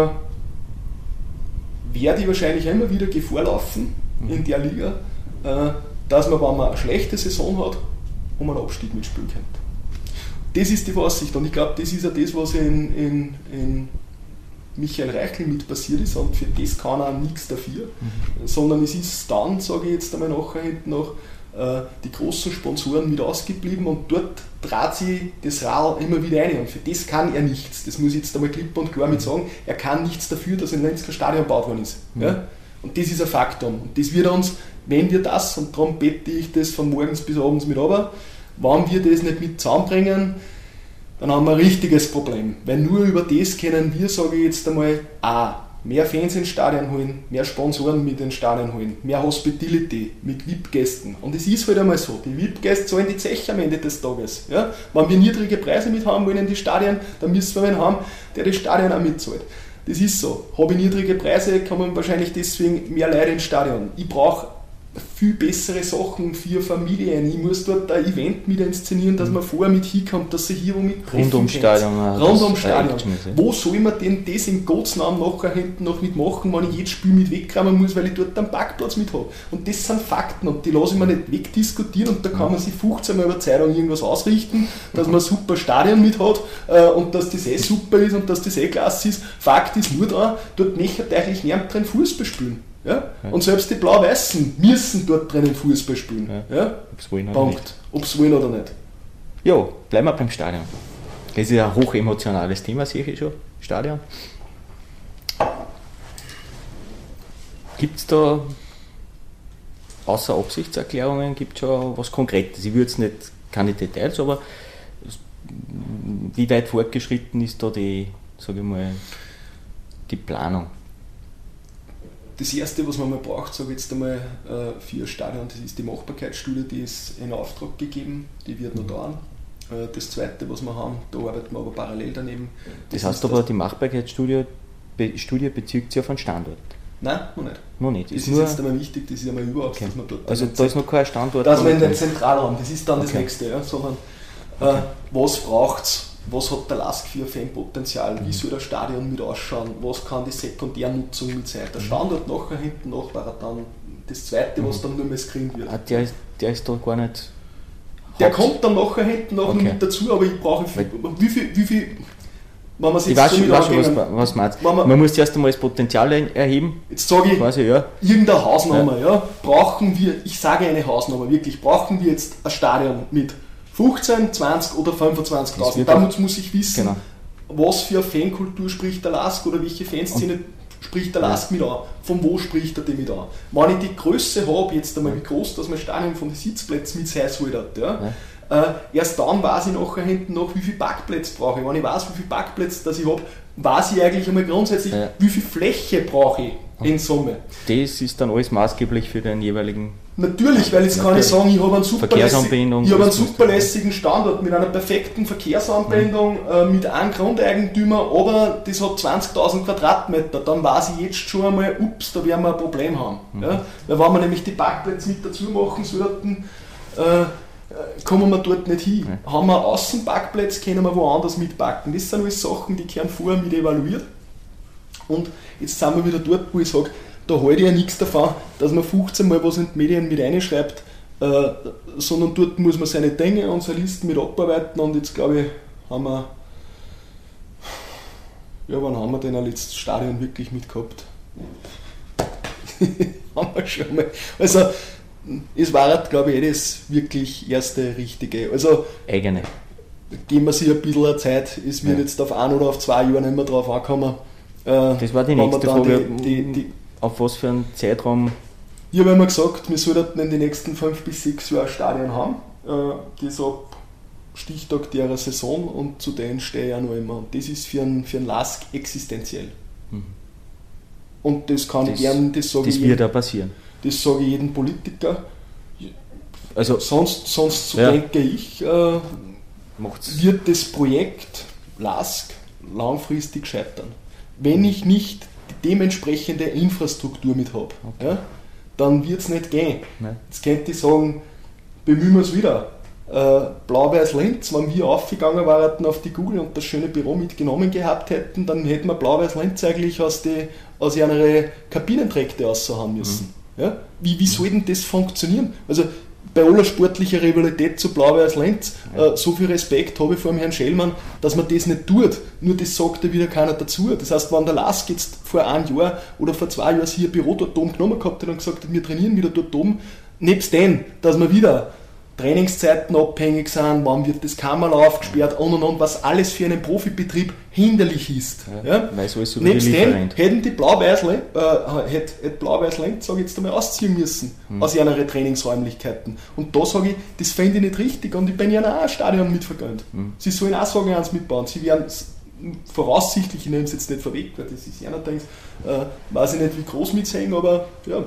werde ich wahrscheinlich immer wieder Gefahr laufen in der Liga, äh, dass man, wenn man eine schlechte Saison hat, um einen Abstieg mitspielen könnte. Das ist die Aussicht, und ich glaube, das ist ja das, was in, in, in Michael Reichel mit passiert ist, und für das kann er nichts dafür, mhm. sondern es ist dann, sage ich jetzt einmal nachher hinten noch, äh, die großen Sponsoren mit ausgeblieben, und dort dreht sich das Rad immer wieder ein, und für das kann er nichts. Das muss ich jetzt einmal klipp und klar mit sagen, er kann nichts dafür, dass in Lenz kein Stadion gebaut worden ist. Mhm. Ja? Und das ist ein Faktum. Und das wird uns, wenn wir das, und darum bete ich das von morgens bis abends mit runter, wenn wir das nicht mit zusammenbringen, dann haben wir ein richtiges Problem. Weil nur über das können wir, sage ich jetzt einmal, A, mehr Fans ins Stadion holen, mehr Sponsoren mit ins Stadion holen, mehr Hospitality mit V I P-Gästen. Und es ist halt einmal so, die V I P-Gäste zahlen die Zeche am Ende des Tages. Ja? Wenn wir niedrige Preise mit haben wollen in die Stadien, dann müssen wir einen haben, der das Stadion auch mitzahlt. Das ist so. Habe ich niedrige Preise, kommen wahrscheinlich deswegen mehr Leute ins Stadion. Ich brauche viel bessere Sachen für Familien. Ich muss dort ein Event mit inszenieren, dass man vorher mit hinkommt, dass sie hier wo mit Rund ums Stadion. Rund ums Stadion. Wo soll man denn das in Gottes Namen nachher hinten noch mitmachen, wenn ich jedes Spiel mit wegkramen muss, weil ich dort einen Parkplatz mit habe? Und das sind Fakten und die lasse ich mir nicht wegdiskutieren und da kann man sich fünfzehn Mal über Zeitung irgendwas ausrichten, dass man ein super Stadion mit hat äh, und dass das eh super ist und dass das eh klasse ist. Fakt ist nur da, dort möchte eigentlich niemand drin Fußball spielen. Ja? Ja. Und selbst die Blau-Weißen müssen dort drinnen Fußball spielen. Ja. Ja? Ob sie wollen oder Punkt. nicht. Ob sie wollen oder nicht. Ja, bleiben wir beim Stadion. Das ist ja ein hochemotionales Thema, sehe ich schon. Stadion. Gibt es da außer Absichtserklärungen gibt es schon was Konkretes? Ich würde jetzt nicht, keine Details, aber wie weit fortgeschritten ist da die, sage ich mal, die Planung? Das erste, was man mal braucht, sage ich jetzt einmal, äh, für ein Stadion, das ist die Machbarkeitsstudie, die ist in Auftrag gegeben, die wird noch dauern. Äh, das zweite, was wir haben, da arbeiten wir aber parallel daneben. Das, das heißt aber, die Machbarkeitsstudie Be Studie bezieht sich auf einen Standort? Nein, noch nicht. Noch nicht. Das ist, ist nur jetzt einmal wichtig, das ist einmal überhaupt, okay. dass man dort... Also da ist noch kein Standort? Dass man in den Zentralraum, das ist dann okay. das nächste, ja, sondern äh, was braucht es? Was hat der Lask für ein Fanpotenzial? Wie soll das Stadion mit ausschauen? Was kann die Sekundärnutzung mit sein? Der Standort nachher hinten nach war dann das zweite, was dann nur mehr screent wird. Ah, der, ist, der ist da gar nicht... Der kommt dann nachher hinten noch okay. mit dazu, aber ich brauche viel, wie viel... Wie viel wenn man ich weiß schon, weiß schon was, was meinst. Man, man muss erst einmal das Potenzial erheben. Jetzt sage ich, quasi, ja. irgendeine Hausnummer, ja. ja. Brauchen wir, ich sage eine Hausnummer, wirklich, brauchen wir jetzt ein Stadion mit fünfzehn, zwanzig oder fünfundzwanzigtausend. Damit muss ich wissen, genau. was für eine Fankultur spricht der Lask oder welche Fanszene und spricht der Lask ja. mit an. Von wo spricht er die mit an? Wenn ich die Größe habe, jetzt einmal wie groß, dass mein Stadion von den Sitzplätzen mit sein soll, ja, ja. Äh, erst dann weiß ich nachher hinten noch, wie viele Parkplätze brauche ich. Wenn ich weiß, wie viele Parkplätze das ich habe, weiß ich eigentlich einmal grundsätzlich, ja. wie viel Fläche brauche ich in Summe. Das ist dann alles maßgeblich für den jeweiligen... Natürlich, weil jetzt kann ich sagen, ich habe einen, Verkehrsanbindung, ich habe einen superlässigen Standort mit einer perfekten Verkehrsanbindung, mhm. äh, mit einem Grundeigentümer, aber das hat zwanzigtausend Quadratmeter. Dann weiß ich jetzt schon einmal, ups, da werden wir ein Problem haben. Mhm. Ja? Weil wenn wir nämlich die Parkplätze mit dazu machen sollten, äh, kommen wir dort nicht hin. Mhm. Haben wir Außenparkplätze, können wir woanders mitpacken. Das sind alles Sachen, die werden vorher mit evaluiert. Und jetzt sind wir wieder dort, wo ich sage, da halte ich ja nichts davon, dass man fünfzehn Mal was in die Medien mit reinschreibt, äh, sondern dort muss man seine Dinge und seine Listen mit abarbeiten und jetzt glaube ich, haben wir, ja, wann haben wir denn ein letztes Stadion wirklich mitgehabt? haben wir schon mal. Also, es war, glaube ich, eh das wirklich erste Richtige. Also, eigene. Geben wir sich ein bisschen Zeit, es wird ja. jetzt auf ein oder auf zwei Jahre nicht mehr drauf ankommen. Äh, das war die nächste Frage. Die, die, die, auf was für einen Zeitraum? Ich habe immer gesagt, wir sollten in den nächsten fünf bis sechs Jahren ein Stadion haben. Äh, das ab Stichtag der Saison und zu denen stehe ich auch noch immer. Und das ist für einen, für einen Lask existenziell. Mhm. Und das kann das, ich gerne, das sage das ich. Das wird auch passieren. Das sage ich jedem Politiker. Also, sonst, sonst so ja. denke ich, äh, wird das Projekt Lask langfristig scheitern. Wenn ich nicht die dementsprechende Infrastruktur mit habe, okay. ja, dann wird es nicht gehen. Nein. Jetzt könnte ich sagen, bemühen wir es wieder. Äh, Blau-Weiß-Lenz, wenn wir aufgegangen waren auf die Google und das schöne Büro mitgenommen gehabt hätten, dann hätten wir Blau-Weiß-Lenz eigentlich aus, die, aus ihrer Kabinenträgte aushauen müssen. Mhm. Ja? Wie, wie soll denn das funktionieren? Also bei aller sportlicher Rivalität zu Blau-Weiß-Lenz, ja. äh, so viel Respekt habe ich vor dem Herrn Schellmann, dass man das nicht tut. Nur das sagt ja wieder keiner dazu. Das heißt, wenn der Lask jetzt vor einem Jahr oder vor zwei Jahren hier ein Büro dort oben genommen gehabt hat und gesagt hat, wir trainieren wieder dort oben, nebst dem, dass wir wieder Trainingszeiten abhängig sind, wann wird das Kammerlauf gesperrt und und und, was alles für einen Profibetrieb hinderlich ist. Ja, ja? Weiß alles über nebst dem hätten die Blau-Weiß-Lenz, äh, hätte, hätte Blau-Weiß-Lenz, sage ich jetzt einmal, ausziehen müssen hm. aus ihren Trainingsräumlichkeiten. Und da sage ich, das fände ich nicht richtig und ich bin ja auch ein Stadion mitvergönnt. Hm. Sie sollen auch sagen, eins mitbauen. Sie werden voraussichtlich, ich nehme es jetzt nicht vorweg, weil das ist ja allerdings, äh, weiß ich nicht, wie groß mitsehen, aber ja. ja.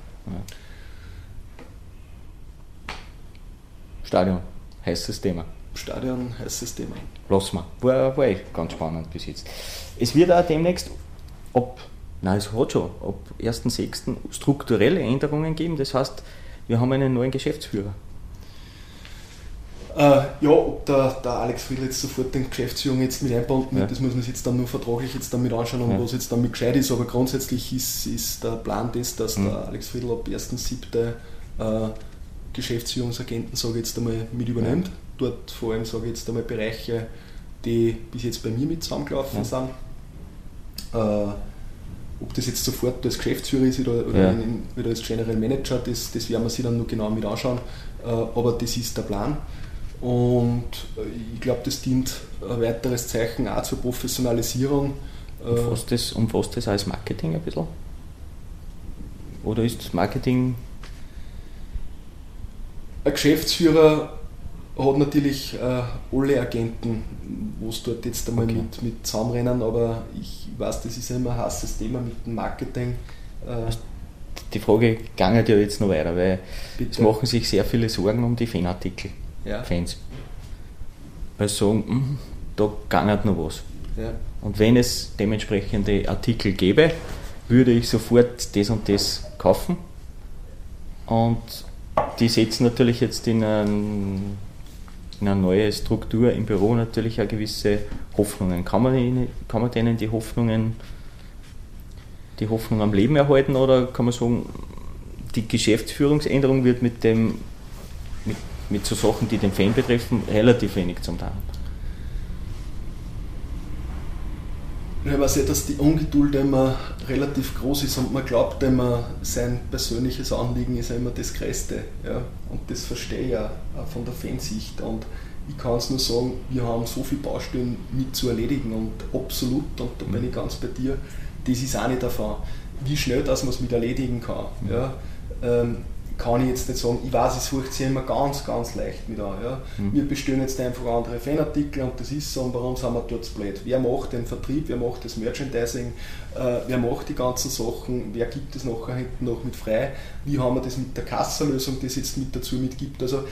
Stadion, heißes Thema. Stadion, heißes Thema. Lassen wir. War, war echt ganz spannend bis jetzt. Es wird auch demnächst ab, nein, es hat schon, ab ersten sechsten strukturelle Änderungen geben. Das heißt, wir haben einen neuen Geschäftsführer. Äh, ja, ob der, der Alex Friedl jetzt sofort den Geschäftsführung jetzt mit einbauen wird, ja. Das muss man sich jetzt dann nur vertraglich jetzt dann mit anschauen, und ja. was jetzt dann mit gescheit ist, aber grundsätzlich ist, ist der Plan das, dass mhm. der Alex Friedl ab ersten siebten äh, Geschäftsführungsagenten, sage ich jetzt einmal, mit übernimmt. Ja. Dort vor allem, sage ich jetzt einmal, Bereiche, die bis jetzt bei mir mit zusammengelaufen ja. sind. Äh, ob das jetzt sofort als Geschäftsführer ist oder, oder, ja. in, oder als General Manager, das, das werden wir sich dann noch genau mit anschauen, äh, aber das ist der Plan. Und ich glaube, das dient ein weiteres Zeichen auch zur Professionalisierung. Umfasst das, umfasst das als Marketing ein bisschen? Oder ist das Marketing... Ein Geschäftsführer hat natürlich äh, alle Agenten, wo es dort jetzt einmal okay. mit, mit zusammenrennen, aber ich weiß, das ist immer ein heißes Thema mit dem Marketing. Äh, Die Frage geht ja jetzt noch weiter, weil bitte. Es machen sich sehr viele Sorgen um die Fanartikel. Ja. Fans. Weil sie sagen, mh, da gangert noch was. Ja. Und wenn es dementsprechende Artikel gäbe, würde ich sofort das und das kaufen. Und die setzen natürlich jetzt in, ein, in eine neue Struktur im Büro natürlich auch gewisse Hoffnungen. Kann man, ihnen, kann man denen die Hoffnungen, die Hoffnung am Leben erhalten, oder kann man sagen, die Geschäftsführungsänderung wird mit dem mit mit so Sachen, die den Fan betreffen, relativ wenig zum tun. Ich weiß ja, dass die Ungeduld immer relativ groß ist und man glaubt immer, sein persönliches Anliegen ist immer das Größte. Ja? Und das verstehe ich auch von der Fansicht. Und ich kann es nur sagen, wir haben so viele Baustellen mit zu erledigen, und absolut, und da bin ich ganz bei dir, das ist auch nicht davon, wie schnell dass man es mit erledigen kann. Ja? Ähm, kann ich jetzt nicht sagen, ich weiß, es furcht sich immer ganz, ganz leicht mit an. Ja. Mhm. Wir bestellen jetzt einfach andere Fanartikel, und das ist so, und warum sind wir dort so blöd? Wer macht den Vertrieb, wer macht das Merchandising, äh, wer macht die ganzen Sachen, wer gibt es nachher hinten noch mit frei, wie haben wir das mit der Kassenlösung, die es jetzt mit dazu mitgibt. Also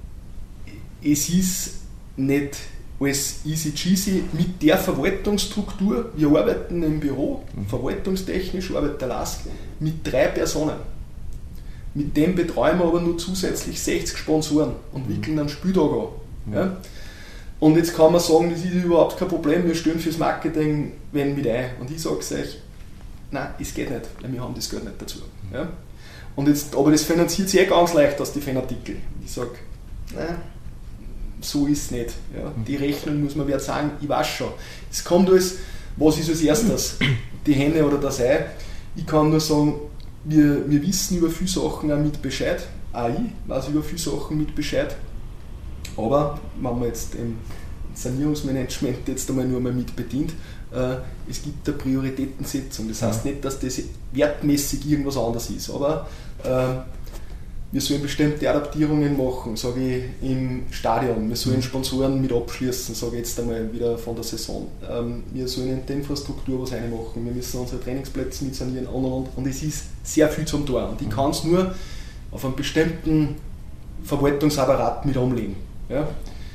es ist nicht alles easy cheesy mit der Verwaltungsstruktur. Wir arbeiten im Büro, mhm. verwaltungstechnisch arbeitet der Lask mit drei Personen. Mit dem betreuen wir aber nur zusätzlich sechzig Sponsoren und wickeln einen Spieltag an. Ja. Ja? Und jetzt kann man sagen, das ist überhaupt kein Problem, wir stellen fürs Marketing wenn mit ein. Und ich sage euch, nein, es geht nicht, weil wir haben das Geld nicht dazu. Ja? Und jetzt, aber das finanziert sich eh ganz leicht aus den Fanartikeln. Ich sage, nein, so ist es nicht. Ja? Die Rechnung muss man wieder sagen, ich weiß schon. Es kommt alles, was ist als erstes? Die Henne oder das Ei? Ich kann nur sagen, Wir, wir wissen über viele Sachen auch mit Bescheid, auch ich weiß über viele Sachen mit Bescheid, aber wenn man jetzt im Sanierungsmanagement jetzt einmal nur mal mit bedient, äh, es gibt eine Prioritätensetzung, das heißt nicht, dass das wertmäßig irgendwas anderes ist, aber äh, wir sollen bestimmte Adaptierungen machen, sage ich, im Stadion, wir sollen Sponsoren mit abschließen, sage ich jetzt einmal wieder von der Saison. Ähm, wir sollen in der Infrastruktur was reinmachen, wir müssen unsere Trainingsplätze mit sanieren und, und, und. Und es ist sehr viel zum Tor. Und ich kann es nur auf einen bestimmten Verwaltungsapparat mit umlegen. Ja?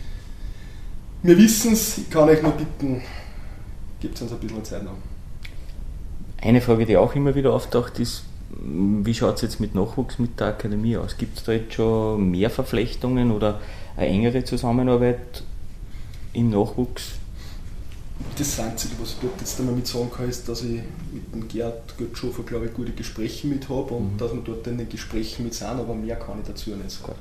Wir wissen es, ich kann euch nur bitten, gebt uns ein bisschen Zeit noch. Eine Frage, die auch immer wieder auftaucht, ist, wie schaut es jetzt mit Nachwuchs mit der Akademie aus? Gibt es da jetzt schon mehr Verflechtungen oder eine engere Zusammenarbeit im Nachwuchs? Das Einzige, was ich dort jetzt einmal mit sagen kann, ist, dass ich mit dem Gerd Götzschofer, glaube ich, gute Gespräche mit habe und mhm. dass wir dort in den Gesprächen mit sind, aber mehr kann ich dazu nicht sagen.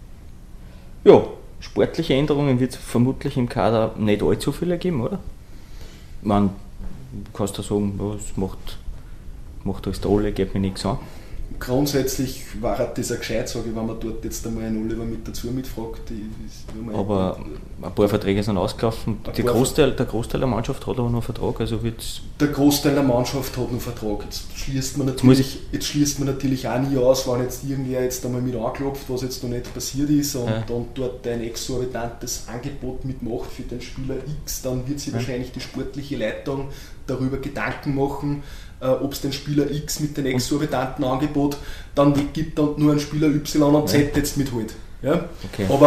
Ja, sportliche Änderungen wird es vermutlich im Kader nicht allzu viele geben, oder? Man kannst du sagen, was macht macht alles der Ole, geht mir nichts an. Grundsätzlich war das ein gescheit, sage ich, wenn man dort jetzt einmal einen Oliver mit dazu mitfragt. Aber ein paar Verträge sind ausgelaufen. Die Großteil, der Großteil der Mannschaft hat aber noch einen Vertrag. Also wird's der Großteil der Mannschaft hat noch einen Vertrag. Jetzt schließt man natürlich, jetzt schließt man natürlich auch nie aus, wenn jetzt irgendwer jetzt einmal mit anklopft, was jetzt noch nicht passiert ist und, ja. und dort ein exorbitantes Angebot mitmacht für den Spieler X, dann wird sich ja. wahrscheinlich die sportliche Leitung darüber Gedanken machen, äh, ob es den Spieler X mit dem exorbitanten Angebot dann weggibt und nur einen Spieler Y und Z ja. jetzt mitholt. Ja? Okay. Aber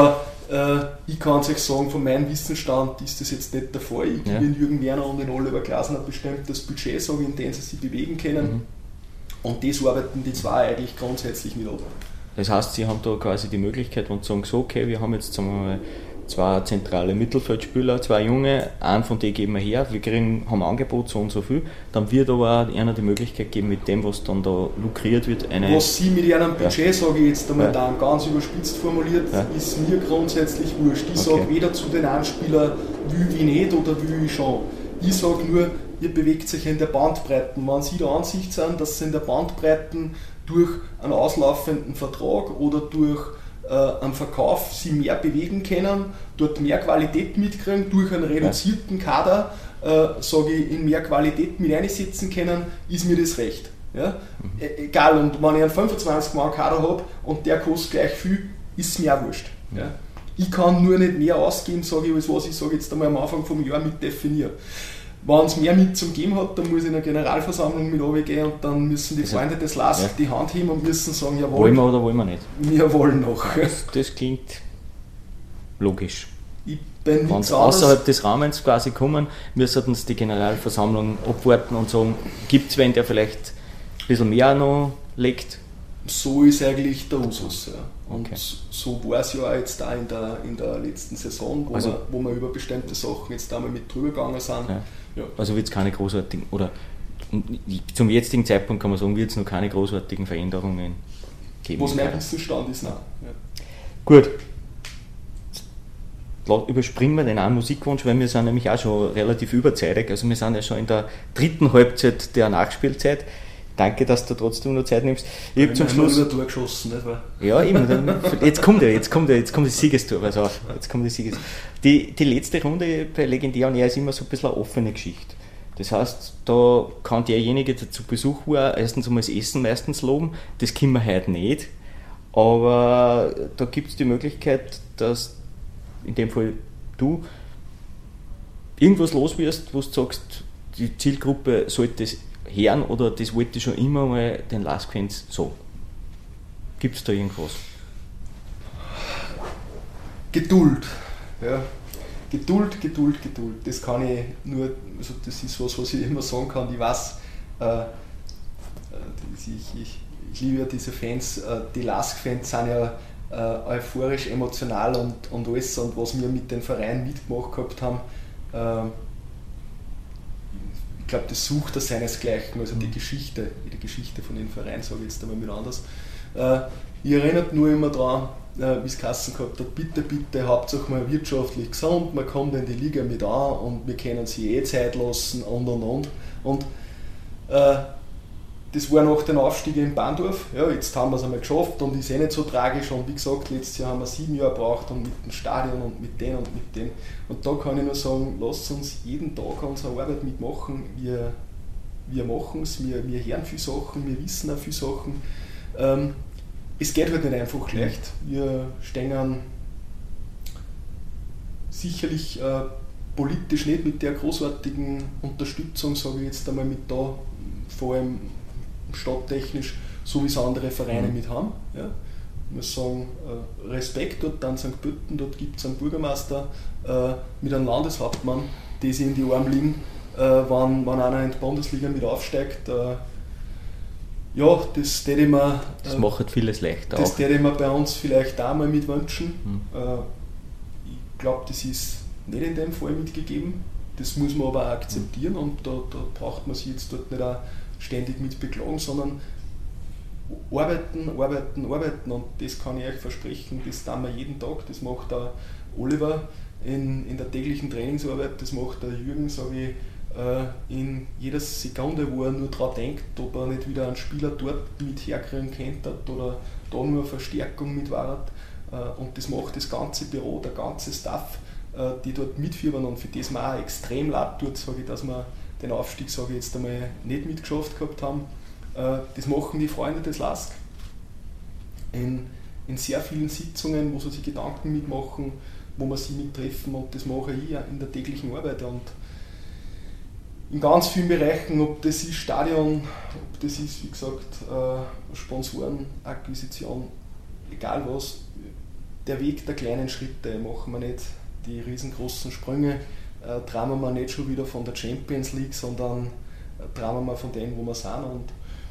Äh, ich kann euch sagen, von meinem Wissensstand ist das jetzt nicht der Fall. Ich Ja. gebe in Jürgen Werner und in Oliver Glasner ein bestimmtes Budget, sage ich, in dem sie sich bewegen können. Mhm. Und das arbeiten die zwei eigentlich grundsätzlich mit ab. Das heißt, Sie haben da quasi die Möglichkeit, wenn Sie sagen, so, okay, wir haben jetzt sagen wir mal, zwei zentrale Mittelfeldspieler, zwei Junge, einen von denen geben wir her, wir kriegen, haben ein Angebot so und so viel, dann wird aber auch einer die Möglichkeit geben, mit dem, was dann da lukriert wird, eine... Was sie mit ihrem Budget, Ja. sage ich jetzt einmal Ja. dann ganz überspitzt formuliert, Ja. ist mir grundsätzlich wurscht. Ich Okay. sage weder zu den Anspielern, will wie nicht oder will ich schon. Ich sage nur, ihr bewegt sich in der Bandbreite. Wenn Sie der Ansicht sind, dass Sie in der Bandbreite durch einen auslaufenden Vertrag oder durch äh, einen Verkauf Sie mehr bewegen können, dort mehr Qualität mitkriegen, durch einen reduzierten Kader, äh, sage ich, in mehr Qualität mit einsetzen können, ist mir das recht. Ja? Mhm. E- egal, und wenn ich einen fünfundzwanzig Mann Kader habe und der kostet gleich viel, ist es mir auch wurscht. Ja? Ich kann nur nicht mehr ausgeben, sage ich, als was ich sage jetzt einmal am Anfang vom Jahr mit definiere. Wenn es mehr mit zum Geben hat, dann muss ich in eine Generalversammlung mit runtergehen und dann müssen die Also, Freunde des Lask ja. die Hand heben und müssen sagen, jawohl, Wollen wir oder wollen wir nicht? wir wollen noch. Das, das klingt logisch. Ich bin Wenn nichts sie anderes. außerhalb des Rahmens quasi kommen, müssen uns die Generalversammlung abwarten und sagen, gibt es wen, der vielleicht ein bisschen mehr noch legt? So ist eigentlich der Usus. Ja. Und Okay. so war es ja auch jetzt da in der, in der letzten Saison, wo, Also- wir, wo wir über bestimmte Sachen jetzt einmal mit drüber gegangen sind. Ja. Ja. Also wird es keine großartigen, oder zum jetzigen Zeitpunkt kann man sagen, wird es noch keine großartigen Veränderungen geben. Was mein Wissensstand ist, nein. Ja. Gut. La- Überspringen wir den einen Musikwunsch, weil wir sind nämlich auch schon relativ überzeitig. Also wir sind ja schon in der dritten Halbzeit der Nachspielzeit. Danke, dass du trotzdem noch Zeit nimmst. Ich habe zum Wir haben Schluss... nur ein Tor geschossen, nicht wahr? Ja, eben. dann- Jetzt kommt er, jetzt kommt er, jetzt kommt das Siegestor. Pass auf, jetzt kommt das Siegestor. Die, die letzte Runde bei Legendär und er ist immer so ein bisschen eine offene Geschichte. Das heißt, da kann derjenige, der zu Besuch war, erstens einmal das Essen meistens loben. Das können wir heute nicht. Aber da gibt es die Möglichkeit, dass in dem Fall du irgendwas los wirst, wo du sagst, die Zielgruppe sollte es hören oder das wollte ich schon immer mal den Lask-Fans sagen. Gibt es da irgendwas? Geduld. Ja. Geduld, Geduld, Geduld. Das kann ich nur, also das ist was, was ich immer sagen kann. Ich weiß, äh, äh, ich, ich, ich liebe ja diese Fans, äh, die Lask-Fans sind ja äh, euphorisch, emotional und, und alles, und was wir mit den Vereinen mitgemacht gehabt haben, äh, ich glaube, das sucht er seinesgleichen, also die Geschichte, die Geschichte von den Vereinen, sage ich jetzt einmal mit anders. Äh, ich erinnere nur immer daran, äh, wie es Kassen gehabt hat, bitte, bitte, Hauptsache mal wirtschaftlich gesund, man kommt in die Liga mit an und wir können sie eh Zeit lassen und und und. Und äh, das war nach dem Aufstieg in Bahndorf. Ja, jetzt haben wir es einmal geschafft und ist eh nicht so tragisch. Und wie gesagt, letztes Jahr haben wir sieben Jahre gebraucht und mit dem Stadion und mit dem und mit dem. Und da kann ich nur sagen, lasst uns jeden Tag unsere Arbeit mitmachen. Wir, wir machen es, wir, wir hören viele Sachen, wir wissen auch viele Sachen. Ähm, es geht halt nicht einfach leicht. Wir stehen sicherlich äh, politisch nicht mit der großartigen Unterstützung, sage ich jetzt einmal, mit da, vor allem stadttechnisch, so wie es andere Vereine mit haben. Ja. Ich muss sagen, äh, Respekt dort an Sankt Pölten, dort gibt es einen Bürgermeister äh, mit einem Landeshauptmann, die sich in die Arme liegen, äh, wenn, wenn einer in die Bundesliga mit aufsteigt. Äh, ja, das würde ich mir, Das äh, macht vieles leichter das auch. würde ich mir bei uns vielleicht auch mal mitwünschen. Mhm. Äh, ich glaube, das ist nicht in dem Fall mitgegeben. Das muss man aber auch akzeptieren und da, da braucht man sich jetzt dort nicht auch ständig mit beklagen, sondern arbeiten, arbeiten, arbeiten, und das kann ich euch versprechen, das tun wir jeden Tag. Das macht der Oliver in, in der täglichen Trainingsarbeit, das macht der Jürgen, sage ich, äh, in jeder Sekunde, wo er nur daran denkt, ob er nicht wieder einen Spieler dort mit herkriegen könnte oder da nur eine Verstärkung mit war. Äh, und das macht das ganze Büro, der ganze Staff, äh, die dort mitführen, und für das man auch extrem leid tut, sage ich, dass wir den Aufstieg, sage ich jetzt einmal, nicht mitgeschafft gehabt haben. Äh, das machen die Freunde des Lask in, in sehr vielen Sitzungen, wo sie sich Gedanken mitmachen, wo wir sie mittreffen, und das mache ich in der täglichen Arbeit. Und in ganz vielen Bereichen, ob das ist Stadion, ob das ist, wie gesagt, äh, Sponsorenakquisition, egal was, der Weg der kleinen Schritte. Machen wir nicht die riesengroßen Sprünge, äh, träumen wir nicht schon wieder von der Champions League, sondern äh, träumen wir von dem, wo wir sind. Und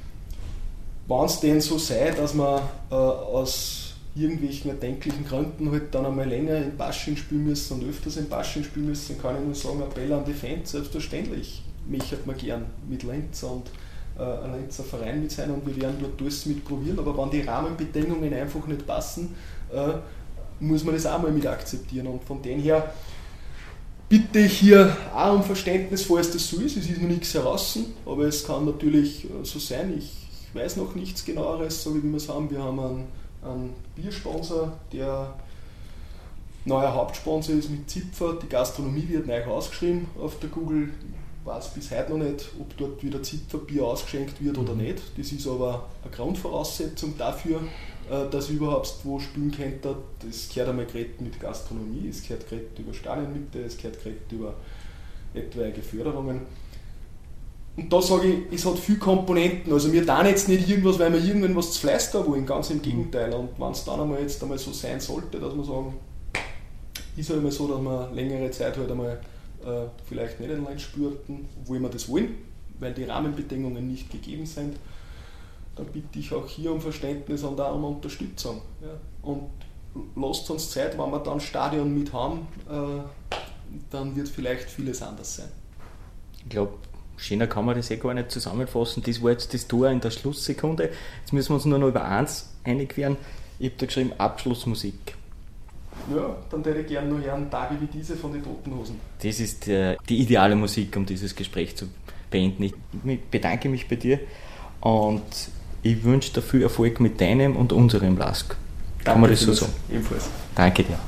wenn es denn so sei, dass wir äh, aus irgendwelchen erdenklichen Gründen halt dann einmal länger in Pasching spielen müssen und öfters in Pasching spielen müssen, kann ich nur sagen, Appell an die Fans, selbstverständlich möchte man gern mit Linz und äh, ein Linzer Verein mit sein und wir werden dort alles mit probieren, aber wenn die Rahmenbedingungen einfach nicht passen, äh, muss man das auch mal mit akzeptieren und von dem her bitte ich hier auch um Verständnis, falls das so ist, es ist noch nichts heraus, aber es kann natürlich äh, so sein, ich, ich weiß noch nichts genaueres, so wie wir es haben, wir haben einen, einen Biersponsor, der neuer Hauptsponsor ist mit Zipfer, die Gastronomie wird neu ausgeschrieben auf der Google. Ich weiß bis heute noch nicht, ob dort wieder Zipferbier ausgeschenkt wird oder nicht. Das ist aber eine Grundvoraussetzung dafür, dass ich überhaupt wo spielen könnte. Das gehört einmal geredet mit Gastronomie, es gehört geredet über Stadionmiete, es gehört geredet über etwaige Förderungen. Und da sage ich, es hat viele Komponenten. Also wir tun jetzt nicht irgendwas, weil wir irgendwann was zu Fleiß da wollen, ganz im Gegenteil. Und wenn es dann einmal jetzt einmal so sein sollte, dass wir sagen, ist halt einmal so, dass wir längere Zeit halt einmal äh, vielleicht nicht allein spürten, obwohl wir das wollen, weil die Rahmenbedingungen nicht gegeben sind, dann bitte ich auch hier um Verständnis und auch um Unterstützung. Ja. Und lasst uns Zeit, wenn wir dann Stadion mit haben, äh, dann wird vielleicht vieles anders sein. Ich glaube, schöner kann man das eh gar nicht zusammenfassen. Das war jetzt das Tor in der Schlusssekunde. Jetzt müssen wir uns nur noch über eins einig werden. Ich habe da geschrieben, Abschlussmusik. Ja, dann hätte ich gerne noch hören, Tage wie diese von den Toten Hosen. Das ist äh, die ideale Musik, um dieses Gespräch zu beenden. Ich bedanke mich bei dir und ich wünsche dir viel Erfolg mit deinem und unserem Lask. Kann man das so sagen? Ebenfalls. Danke dir.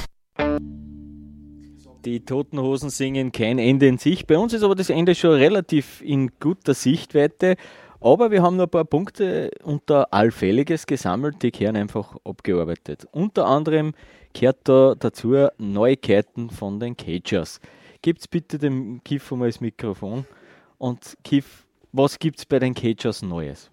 Die Toten Hosen singen kein Ende in Sicht. Bei uns ist aber das Ende schon relativ in guter Sichtweite. Aber wir haben noch ein paar Punkte unter Allfälliges gesammelt, die gehören einfach abgearbeitet. Unter anderem gehört da dazu Neuigkeiten von den Cagers. Gibt's bitte dem Kiff einmal das Mikrofon. Und Kiff, was gibt's bei den Cagers Neues?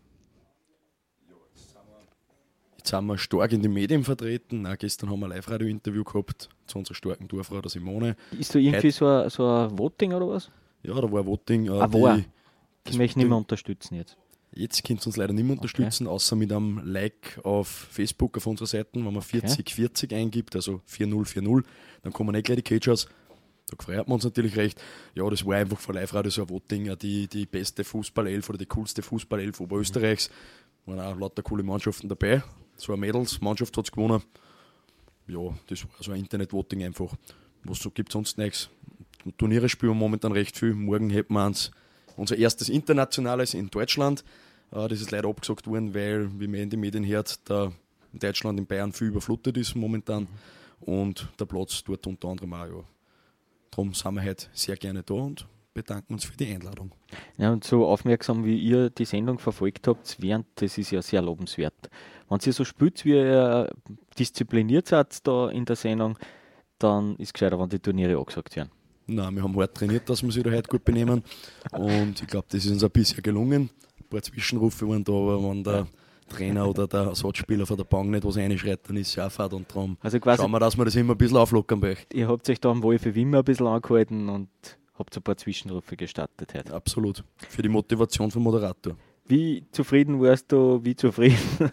Jetzt sind wir stark in den Medien vertreten. Auch gestern haben wir ein Live-Radio-Interview gehabt zu unserer starken Dorfrau, der Simone. Ist da irgendwie so ein, so ein Voting oder was? Ja, da war ein Voting. Äh, ah, die, war. Das möchte ich nicht mehr unterstützen jetzt. Jetzt könnt ihr uns leider nicht mehr unterstützen, okay. Außer mit einem Like auf Facebook auf unserer Seite, wenn man vierzig okay. vierzig eingibt, also vierzig vierzig, dann kommen nicht gleich die Cagers. Da freut man uns natürlich recht. Ja, das war einfach von Live-Radio so ein Voting, die, die beste Fußballelf oder die coolste Fußballelf Oberösterreichs. Mhm. Waren auch lauter coole Mannschaften dabei. So eine Mädels-Mannschaft hat es gewonnen. Ja, das war so ein Internet-Voting einfach. Was so gibt es sonst nichts. Turniere spielen wir momentan recht viel. Morgen hätten wir eins, unser erstes internationales in Deutschland. Das ist leider abgesagt worden, weil, wie man in den Medien hört, der in Deutschland, in Bayern viel überflutet ist momentan. Und der Platz dort unter anderem auch. Ja. Darum sind wir heute sehr gerne da und bedanken uns für die Einladung. Ja, und so aufmerksam, wie ihr die Sendung verfolgt habt, während, das ist ja sehr lobenswert. Wenn ihr so spürt, wie ihr diszipliniert seid da in der Sendung, dann ist es gescheiter, wenn die Turniere angesagt werden. Nein, wir haben hart trainiert, dass wir sich da heute gut benehmen. Und ich glaube, das ist uns ein bisschen gelungen. Ein paar Zwischenrufe waren da, aber wenn der Trainer oder der Ersatzspieler von der Bank nicht was reinschreit, dann ist es ja auch fad. Und darum also quasi, schauen wir, dass wir das immer ein bisschen auflockern bei euch. Ihr habt euch da am Wolfe Wimmer ein bisschen angehalten und habt ein paar Zwischenrufe gestartet heute. Absolut. Für die Motivation vom Moderator. Wie zufrieden warst du, wie zufrieden?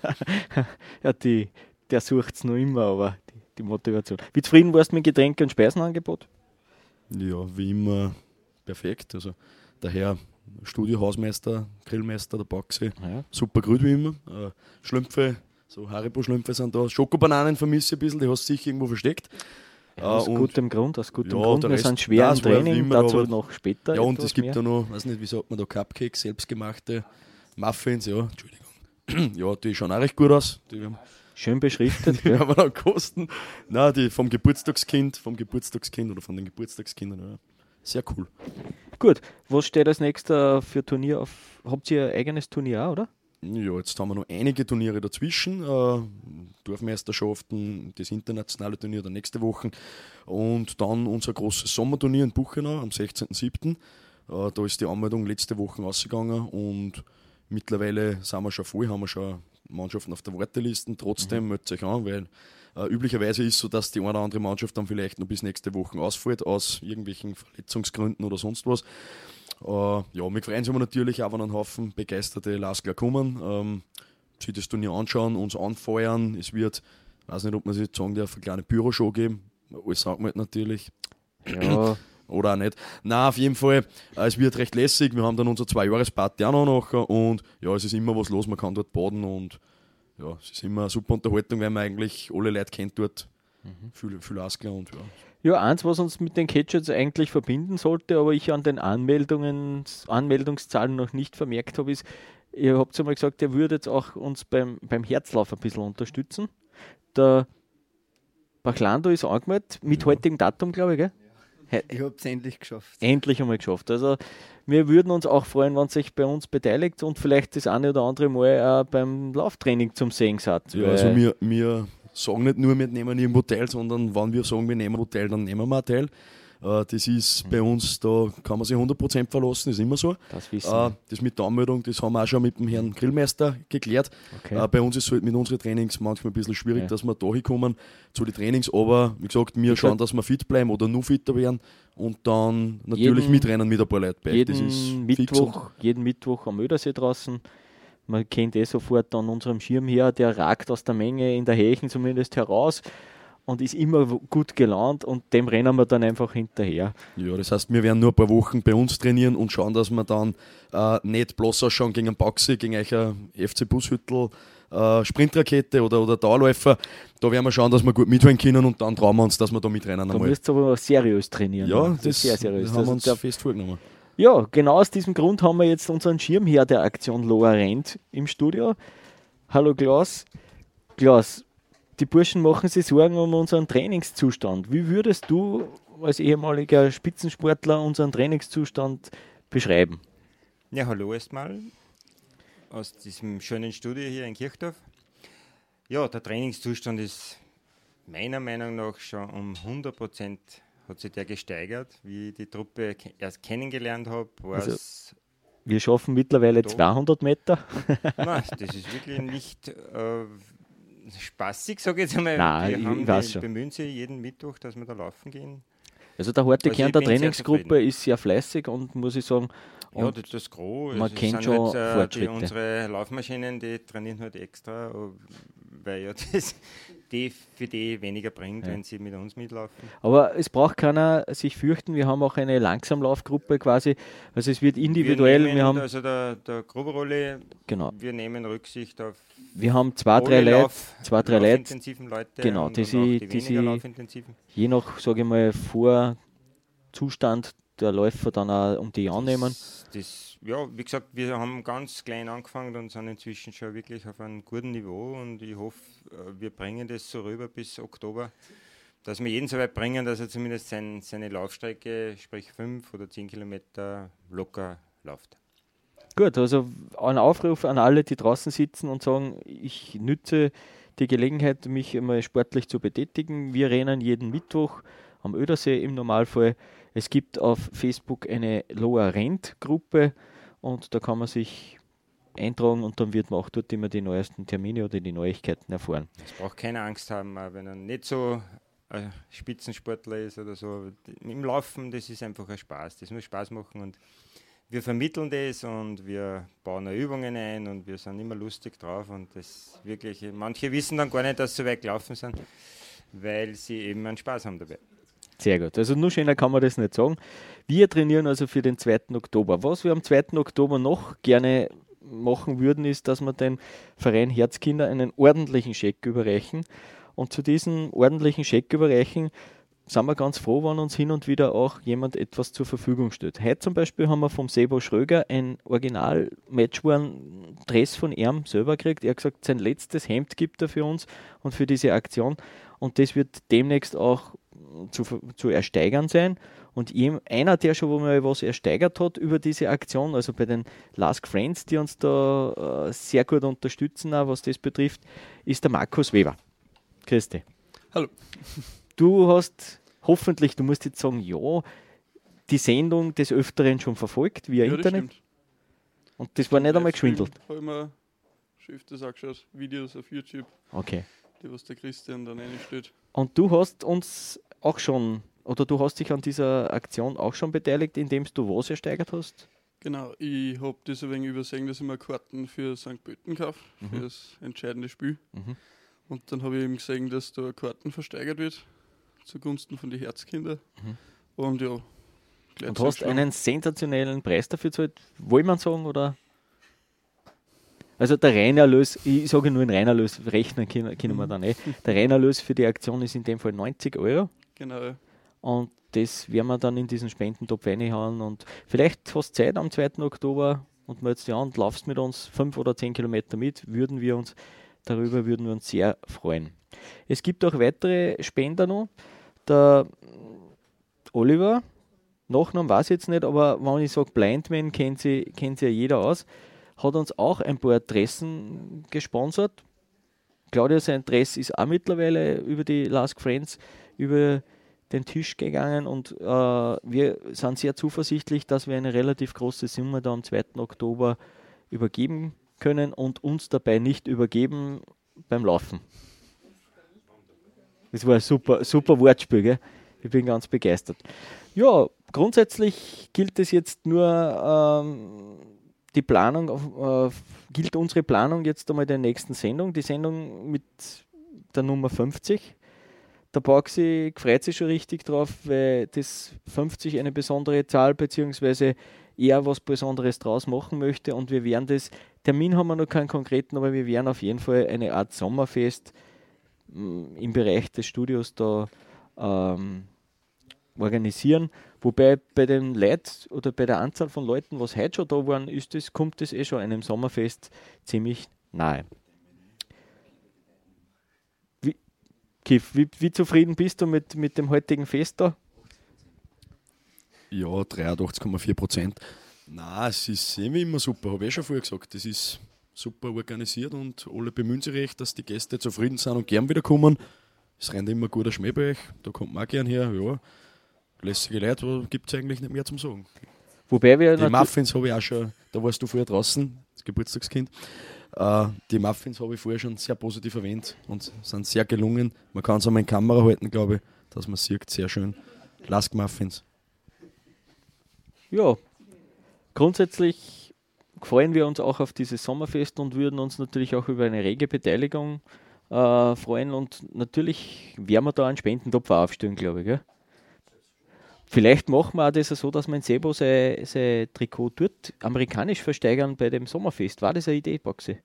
ja, die, der sucht es noch immer, aber die, die Motivation. Wie zufrieden warst du mit Getränke- und Speisenangebot? Ja, wie immer perfekt. Also der Herr Studiohausmeister, Grillmeister, der Baxi, ja. Super grün wie immer. Äh, Schlümpfe, so Haribo-Schlümpfe sind da. Schokobananen vermisse ich ein bisschen, die hast du sicher irgendwo versteckt. Ja, aus äh, gutem Grund, aus gutem ja, Grund. Wir sind schwer im Training, immer, dazu noch später. Ja, und es gibt mehr. da noch, weiß nicht, wie sagt man da, Cupcakes, selbstgemachte Muffins, ja, Entschuldigung. Ja, die schauen auch recht gut aus. Die haben schön beschriftet. Die haben wir dann kosten. Nein, die vom Geburtstagskind, vom Geburtstagskind oder von den Geburtstagskindern. Ja. Sehr cool. Gut, was steht als nächster für Turnier auf? Habt ihr ein eigenes Turnier, oder? Ja, jetzt haben wir noch einige Turniere dazwischen. Äh, Dorfmeisterschaften, das internationale Turnier der nächste Woche und dann unser großes Sommerturnier in Buchenau am sechzehnten siebten Äh, da ist die Anmeldung letzte Woche ausgegangen und mittlerweile sind wir schon voll, haben wir schon Mannschaften auf der Warteliste. Trotzdem Mhm. meldet euch an, weil äh, üblicherweise ist es so, dass die eine oder andere Mannschaft dann vielleicht noch bis nächste Woche ausfällt, aus irgendwelchen Verletzungsgründen oder sonst was. Äh, ja, wir freuen uns aber natürlich auch, wenn ein Haufen begeisterte Laskler kommen, ähm, sich das Turnier anschauen, uns anfeuern. Es wird, ich weiß nicht, ob man sich jetzt sagen darf, eine kleine Büroshow geben. Alles sagen wir natürlich. Ja, Oder auch nicht. Nein, auf jeden Fall, äh, es wird recht lässig. Wir haben dann unsere Zwei-Jahres-Party auch noch nachher und ja, es ist immer was los, man kann dort baden und ja, es ist immer eine super Unterhaltung, weil man eigentlich alle Leute kennt dort. Mhm. Viel, viel Laskler und ja. Ja, eins, was uns mit den Catchers eigentlich verbinden sollte, aber ich an den Anmeldungen, Anmeldungszahlen noch nicht vermerkt habe, ist, ihr habt ja mal gesagt, ihr würdet auch uns beim, beim Herzlauf ein bisschen unterstützen. Der Bachlando ist angemeldet, mit Ja. heutigem Datum, glaube ich, gell? He- Ich habe es endlich geschafft. Endlich einmal geschafft. Also wir würden uns auch freuen, wenn sich bei uns beteiligt und vielleicht das eine oder andere Mal äh, beim Lauftraining zum Sehen seid. Ja, also wir, wir sagen nicht nur, wir nehmen irgendwo teil, sondern wenn wir sagen, wir nehmen wo teil, dann nehmen wir auch teil. Äh, das ist bei uns, da kann man sich hundert Prozent verlassen, ist immer so. Das wissen Äh, wir. das mit der Anmeldung, das haben wir auch schon mit dem Herrn Grillmeister geklärt. Okay. Äh, bei uns ist es halt mit unseren Trainings manchmal ein bisschen schwierig, Ja. dass wir da hinkommen zu den Trainings, aber wie gesagt, wir schauen, dass wir fit bleiben oder noch fitter werden und dann natürlich Jeden- mitrennen mit ein paar Leuten bei. Das ist jeden fix Mittwoch, jeden Mittwoch am Ödersee draußen. Man kennt eh sofort an unserem Schirm her, der ragt aus der Menge in der Hächen zumindest heraus und ist immer w- gut gelaunt und dem rennen wir dann einfach hinterher. Ja, das heißt, wir werden nur ein paar Wochen bei uns trainieren und schauen, dass wir dann äh, nicht bloß ausschauen gegen einen Baxi, gegen euch F C Bushüttel, äh, Sprintrakete oder, oder Dauerläufer. Da werden wir schauen, dass wir gut mitholen können und dann trauen wir uns, dass wir da mitrennen. Da einmal. müsst ihr aber seriös trainieren. Ja, ne? das, sehr seriös. das haben Also wir uns der, fest vorgenommen. ja, genau aus diesem Grund haben wir jetzt unseren Schirmherr der Aktion Loa Rent im Studio. Hallo Klaus. Klaus, die Burschen machen sich Sorgen um unseren Trainingszustand. Wie würdest du als ehemaliger Spitzensportler unseren Trainingszustand beschreiben? Ja, hallo erstmal aus diesem schönen Studio hier in Kirchdorf. Ja, der Trainingszustand ist meiner Meinung nach schon um hundert Prozent hat sich der gesteigert. Wie ich die Truppe ke- erst kennengelernt habe, war Also- es, Wir schaffen mittlerweile Doch. zweihundert Meter. nein, das ist wirklich nicht äh, spaßig, sage ich jetzt einmal. Nein, wir ich- haben ich weiß die, schon. bemühen sich jeden Mittwoch, dass wir da laufen gehen. Also der harte Also Kern ich der bin sehr Trainingsgruppe zufrieden. ist sehr fleißig und muss ich sagen, Ja, und das, das Gros. man es kennt sind schon halt, äh, Fortschritte. Die, unsere Laufmaschinen, die trainieren halt extra, äh, weil ja das die für die weniger bringt, Ja. wenn sie mit uns mitlaufen. aber es braucht keiner sich fürchten, wir haben auch eine Langsamlaufgruppe quasi, also es wird individuell, wir, wir nehmen, haben, also der, der Gruberrolle, genau, wir nehmen Rücksicht auf wir haben zwei, drei alle Leute, Lauf, zwei, drei Leute, laufintensiven Leute genau, und, die und sie- auch die die weniger sie- laufintensiven. je nach, sage ich mal, Vorzustand der Läufer dann auch um die annehmen. Das, das, ja, wie gesagt, wir haben ganz klein angefangen und sind inzwischen schon wirklich auf einem guten Niveau und ich hoffe, äh, wir bringen das so rüber bis Oktober, dass wir jeden so weit bringen, dass er zumindest sein, seine Laufstrecke, sprich fünf oder zehn Kilometer locker läuft. Gut, also ein Aufruf an alle, die draußen sitzen und sagen, ich nütze die Gelegenheit, mich einmal sportlich zu betätigen. Wir rennen jeden Mittwoch am Ödersee im Normalfall. Es gibt auf Facebook eine Loa Rent Gruppe und da kann man sich eintragen und dann wird man auch dort immer die neuesten Termine oder die Neuigkeiten erfahren. Es braucht keine Angst haben, auch wenn er nicht so ein Spitzensportler ist oder so. Im Laufen, das ist einfach ein Spaß. Das muss Spaß machen und wir vermitteln das und wir bauen auch Übungen ein und wir sind immer lustig drauf und das wirklich, manche wissen dann gar nicht, dass sie so weit gelaufen sind, weil sie eben einen Spaß haben dabei. Sehr gut, also nur schöner kann man das nicht sagen. Wir trainieren also für den zweiten Oktober. Was wir am zweiten Oktober noch gerne machen würden, ist, dass wir den Verein Herzkinder einen ordentlichen Scheck überreichen. Und zu diesem ordentlichen Scheck überreichen sind wir ganz froh, wenn uns hin und wieder auch jemand etwas zur Verfügung stellt. Heute zum Beispiel haben wir vom Sebo Schröger ein Original-Matchworn-Dress von ihm selber gekriegt. Er hat gesagt, sein letztes Hemd gibt er für uns und für diese Aktion. Und das wird demnächst auch zu, zu ersteigern sein. Und jem, einer, der schon mal was ersteigert hat über diese Aktion, also bei den Lask Friends, die uns da äh, sehr gut unterstützen, auch was das betrifft, ist der Markus Weber. Grüß dich. Hallo. Du hast hoffentlich, du musst jetzt sagen, ja, die Sendung des Öfteren schon verfolgt via Ja, das Internet. stimmt. Und das war nicht einmal Livestream geschwindelt. Habe ich mir schon öfters angeschaut, Videos auf YouTube. Okay. Die, was der Christian dann reinstellt. Und du hast uns auch schon, oder du hast dich an dieser Aktion auch schon beteiligt, indem du was ersteigert hast? Genau, ich habe das ein wenig übersehen, dass ich mir Karten für Sankt Pölten kaufe, mhm. für das entscheidende Spiel. Mhm. Und dann habe ich eben gesehen, dass da Karten versteigert wird, zugunsten von den Herzkindern. Mhm. Und ja, gleich Und hast einen sensationellen Preis dafür gezahlt, wollte man sagen, oder? Also der Reinerlös, ich sage nur einen Reinerlös, rechnen können, können wir dann eh. Der Reinerlös für die Aktion ist in dem Fall neunzig Euro. Genau, ja. Und das werden wir dann in diesen Spendentopf reinhauen. Und vielleicht hast du Zeit am zweiten Oktober und meldest dich an und laufst mit uns fünf oder zehn Kilometer mit, würden wir uns, darüber würden wir uns sehr freuen. Es gibt auch weitere Spender noch. Der Oliver, Nachnamen weiß ich jetzt nicht, aber wenn ich sage Blindman, kennt sie, kennt sie ja jeder aus, hat uns auch ein paar Dressen gesponsert. Claudia, sein Dress ist auch mittlerweile über die Lask Friends über den Tisch gegangen und äh, wir sind sehr zuversichtlich, dass wir eine relativ große Summe da am zweiten Oktober übergeben können und uns dabei nicht übergeben beim Laufen. Das war ein super, super Wortspiel, gell? Ich bin ganz begeistert. Ja, grundsätzlich gilt es jetzt nur, ähm, die Planung, äh, gilt unsere Planung jetzt einmal der nächsten Sendung, die Sendung mit der Nummer fünfzig. Der Baxi freut sich schon richtig drauf, weil das fünfzig eine besondere Zahl beziehungsweise er was Besonderes draus machen möchte und wir werden das, Termin haben wir noch keinen konkreten, aber wir werden auf jeden Fall eine Art Sommerfest mh, im Bereich des Studios da ähm, organisieren. Wobei bei den Leuten oder bei der Anzahl von Leuten, was heute schon da waren, ist das, kommt das eh schon einem Sommerfest ziemlich nahe. Wie, Kiff, wie, wie zufrieden bist du mit, mit dem heutigen Fest da? Ja, dreiundachtzig Komma vier Prozent. Nein, es ist wie immer super, habe ich schon vorher gesagt. Das ist super organisiert und alle bemühen sich recht, dass die Gäste zufrieden sind und gern wiederkommen. Es rennt immer guter Schmäh bei euch, da kommt man auch gern her. Ja. Lässige Leute, gibt es eigentlich nicht mehr zum Sagen. Wobei wir die Muffins habe ich auch schon, da warst du vorher draußen, das Geburtstagskind. Uh, die Muffins habe ich vorher schon sehr positiv erwähnt und sind sehr gelungen. Man kann es einmal in Kamera halten, glaube ich, dass man sieht, sehr schön. Lask Muffins. Ja, grundsätzlich freuen wir uns auch auf dieses Sommerfest und würden uns natürlich auch über eine rege Beteiligung äh, freuen und natürlich werden wir da einen Spendentopf aufstellen, glaube ich, gell? Vielleicht machen wir auch das so, dass wir in Sebo sein, sein Trikot dort amerikanisch versteigern bei dem Sommerfest. War das eine Idee, Baxi?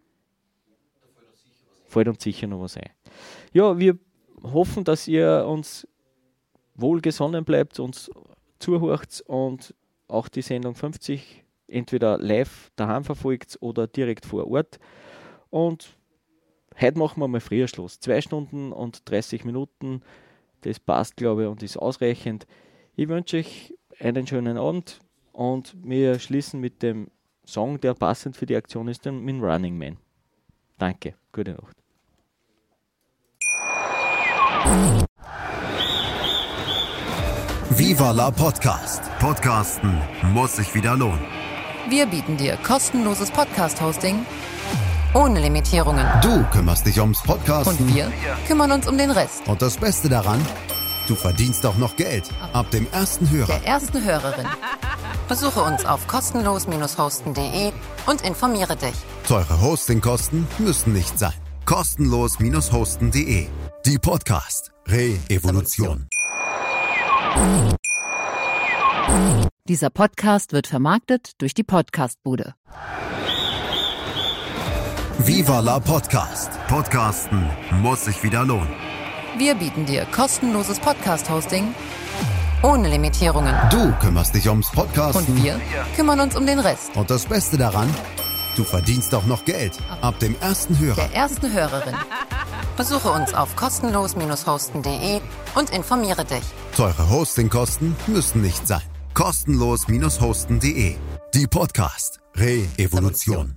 Fällt uns sicher noch was ein. Ja, wir hoffen, dass ihr uns wohlgesonnen bleibt, uns zuhört und auch die Sendung fünfzig entweder live daheim verfolgt oder direkt vor Ort. Und heute machen wir mal früher Schluss. Zwei Stunden und dreißig Minuten, das passt, glaube ich, und ist ausreichend. Ich wünsche euch einen schönen Abend und wir schließen mit dem Song, der passend für die Aktion ist, mit dem Running Man. Danke, gute Nacht. Viva la Podcast. Podcasten muss sich wieder lohnen. Wir bieten dir kostenloses Podcast-Hosting ohne Limitierungen. Du kümmerst dich ums Podcasten. Und wir kümmern uns um den Rest. Und das Beste daran, du verdienst auch noch Geld. Ab dem ersten Hörer. Der ersten Hörerin. Besuche uns auf kostenlos hosten punkt de und informiere dich. Teure Hostingkosten müssen nicht sein. kostenlos hosten punkt de. Die Podcast Re-Evolution. Dieser Podcast wird vermarktet durch die Podcastbude. Viva la Podcast. Podcasten muss sich wieder lohnen. Wir bieten dir kostenloses Podcast-Hosting ohne Limitierungen. Du kümmerst dich ums Podcasten. Und wir kümmern uns um den Rest. Und das Beste daran, du verdienst auch noch Geld. Ab dem ersten Hörer. Der ersten Hörerin. Besuche uns auf kostenlos hosten punkt de und informiere dich. Teure Hostingkosten müssen nicht sein. kostenlos hosten punkt de. Die Podcast Re-Evolution.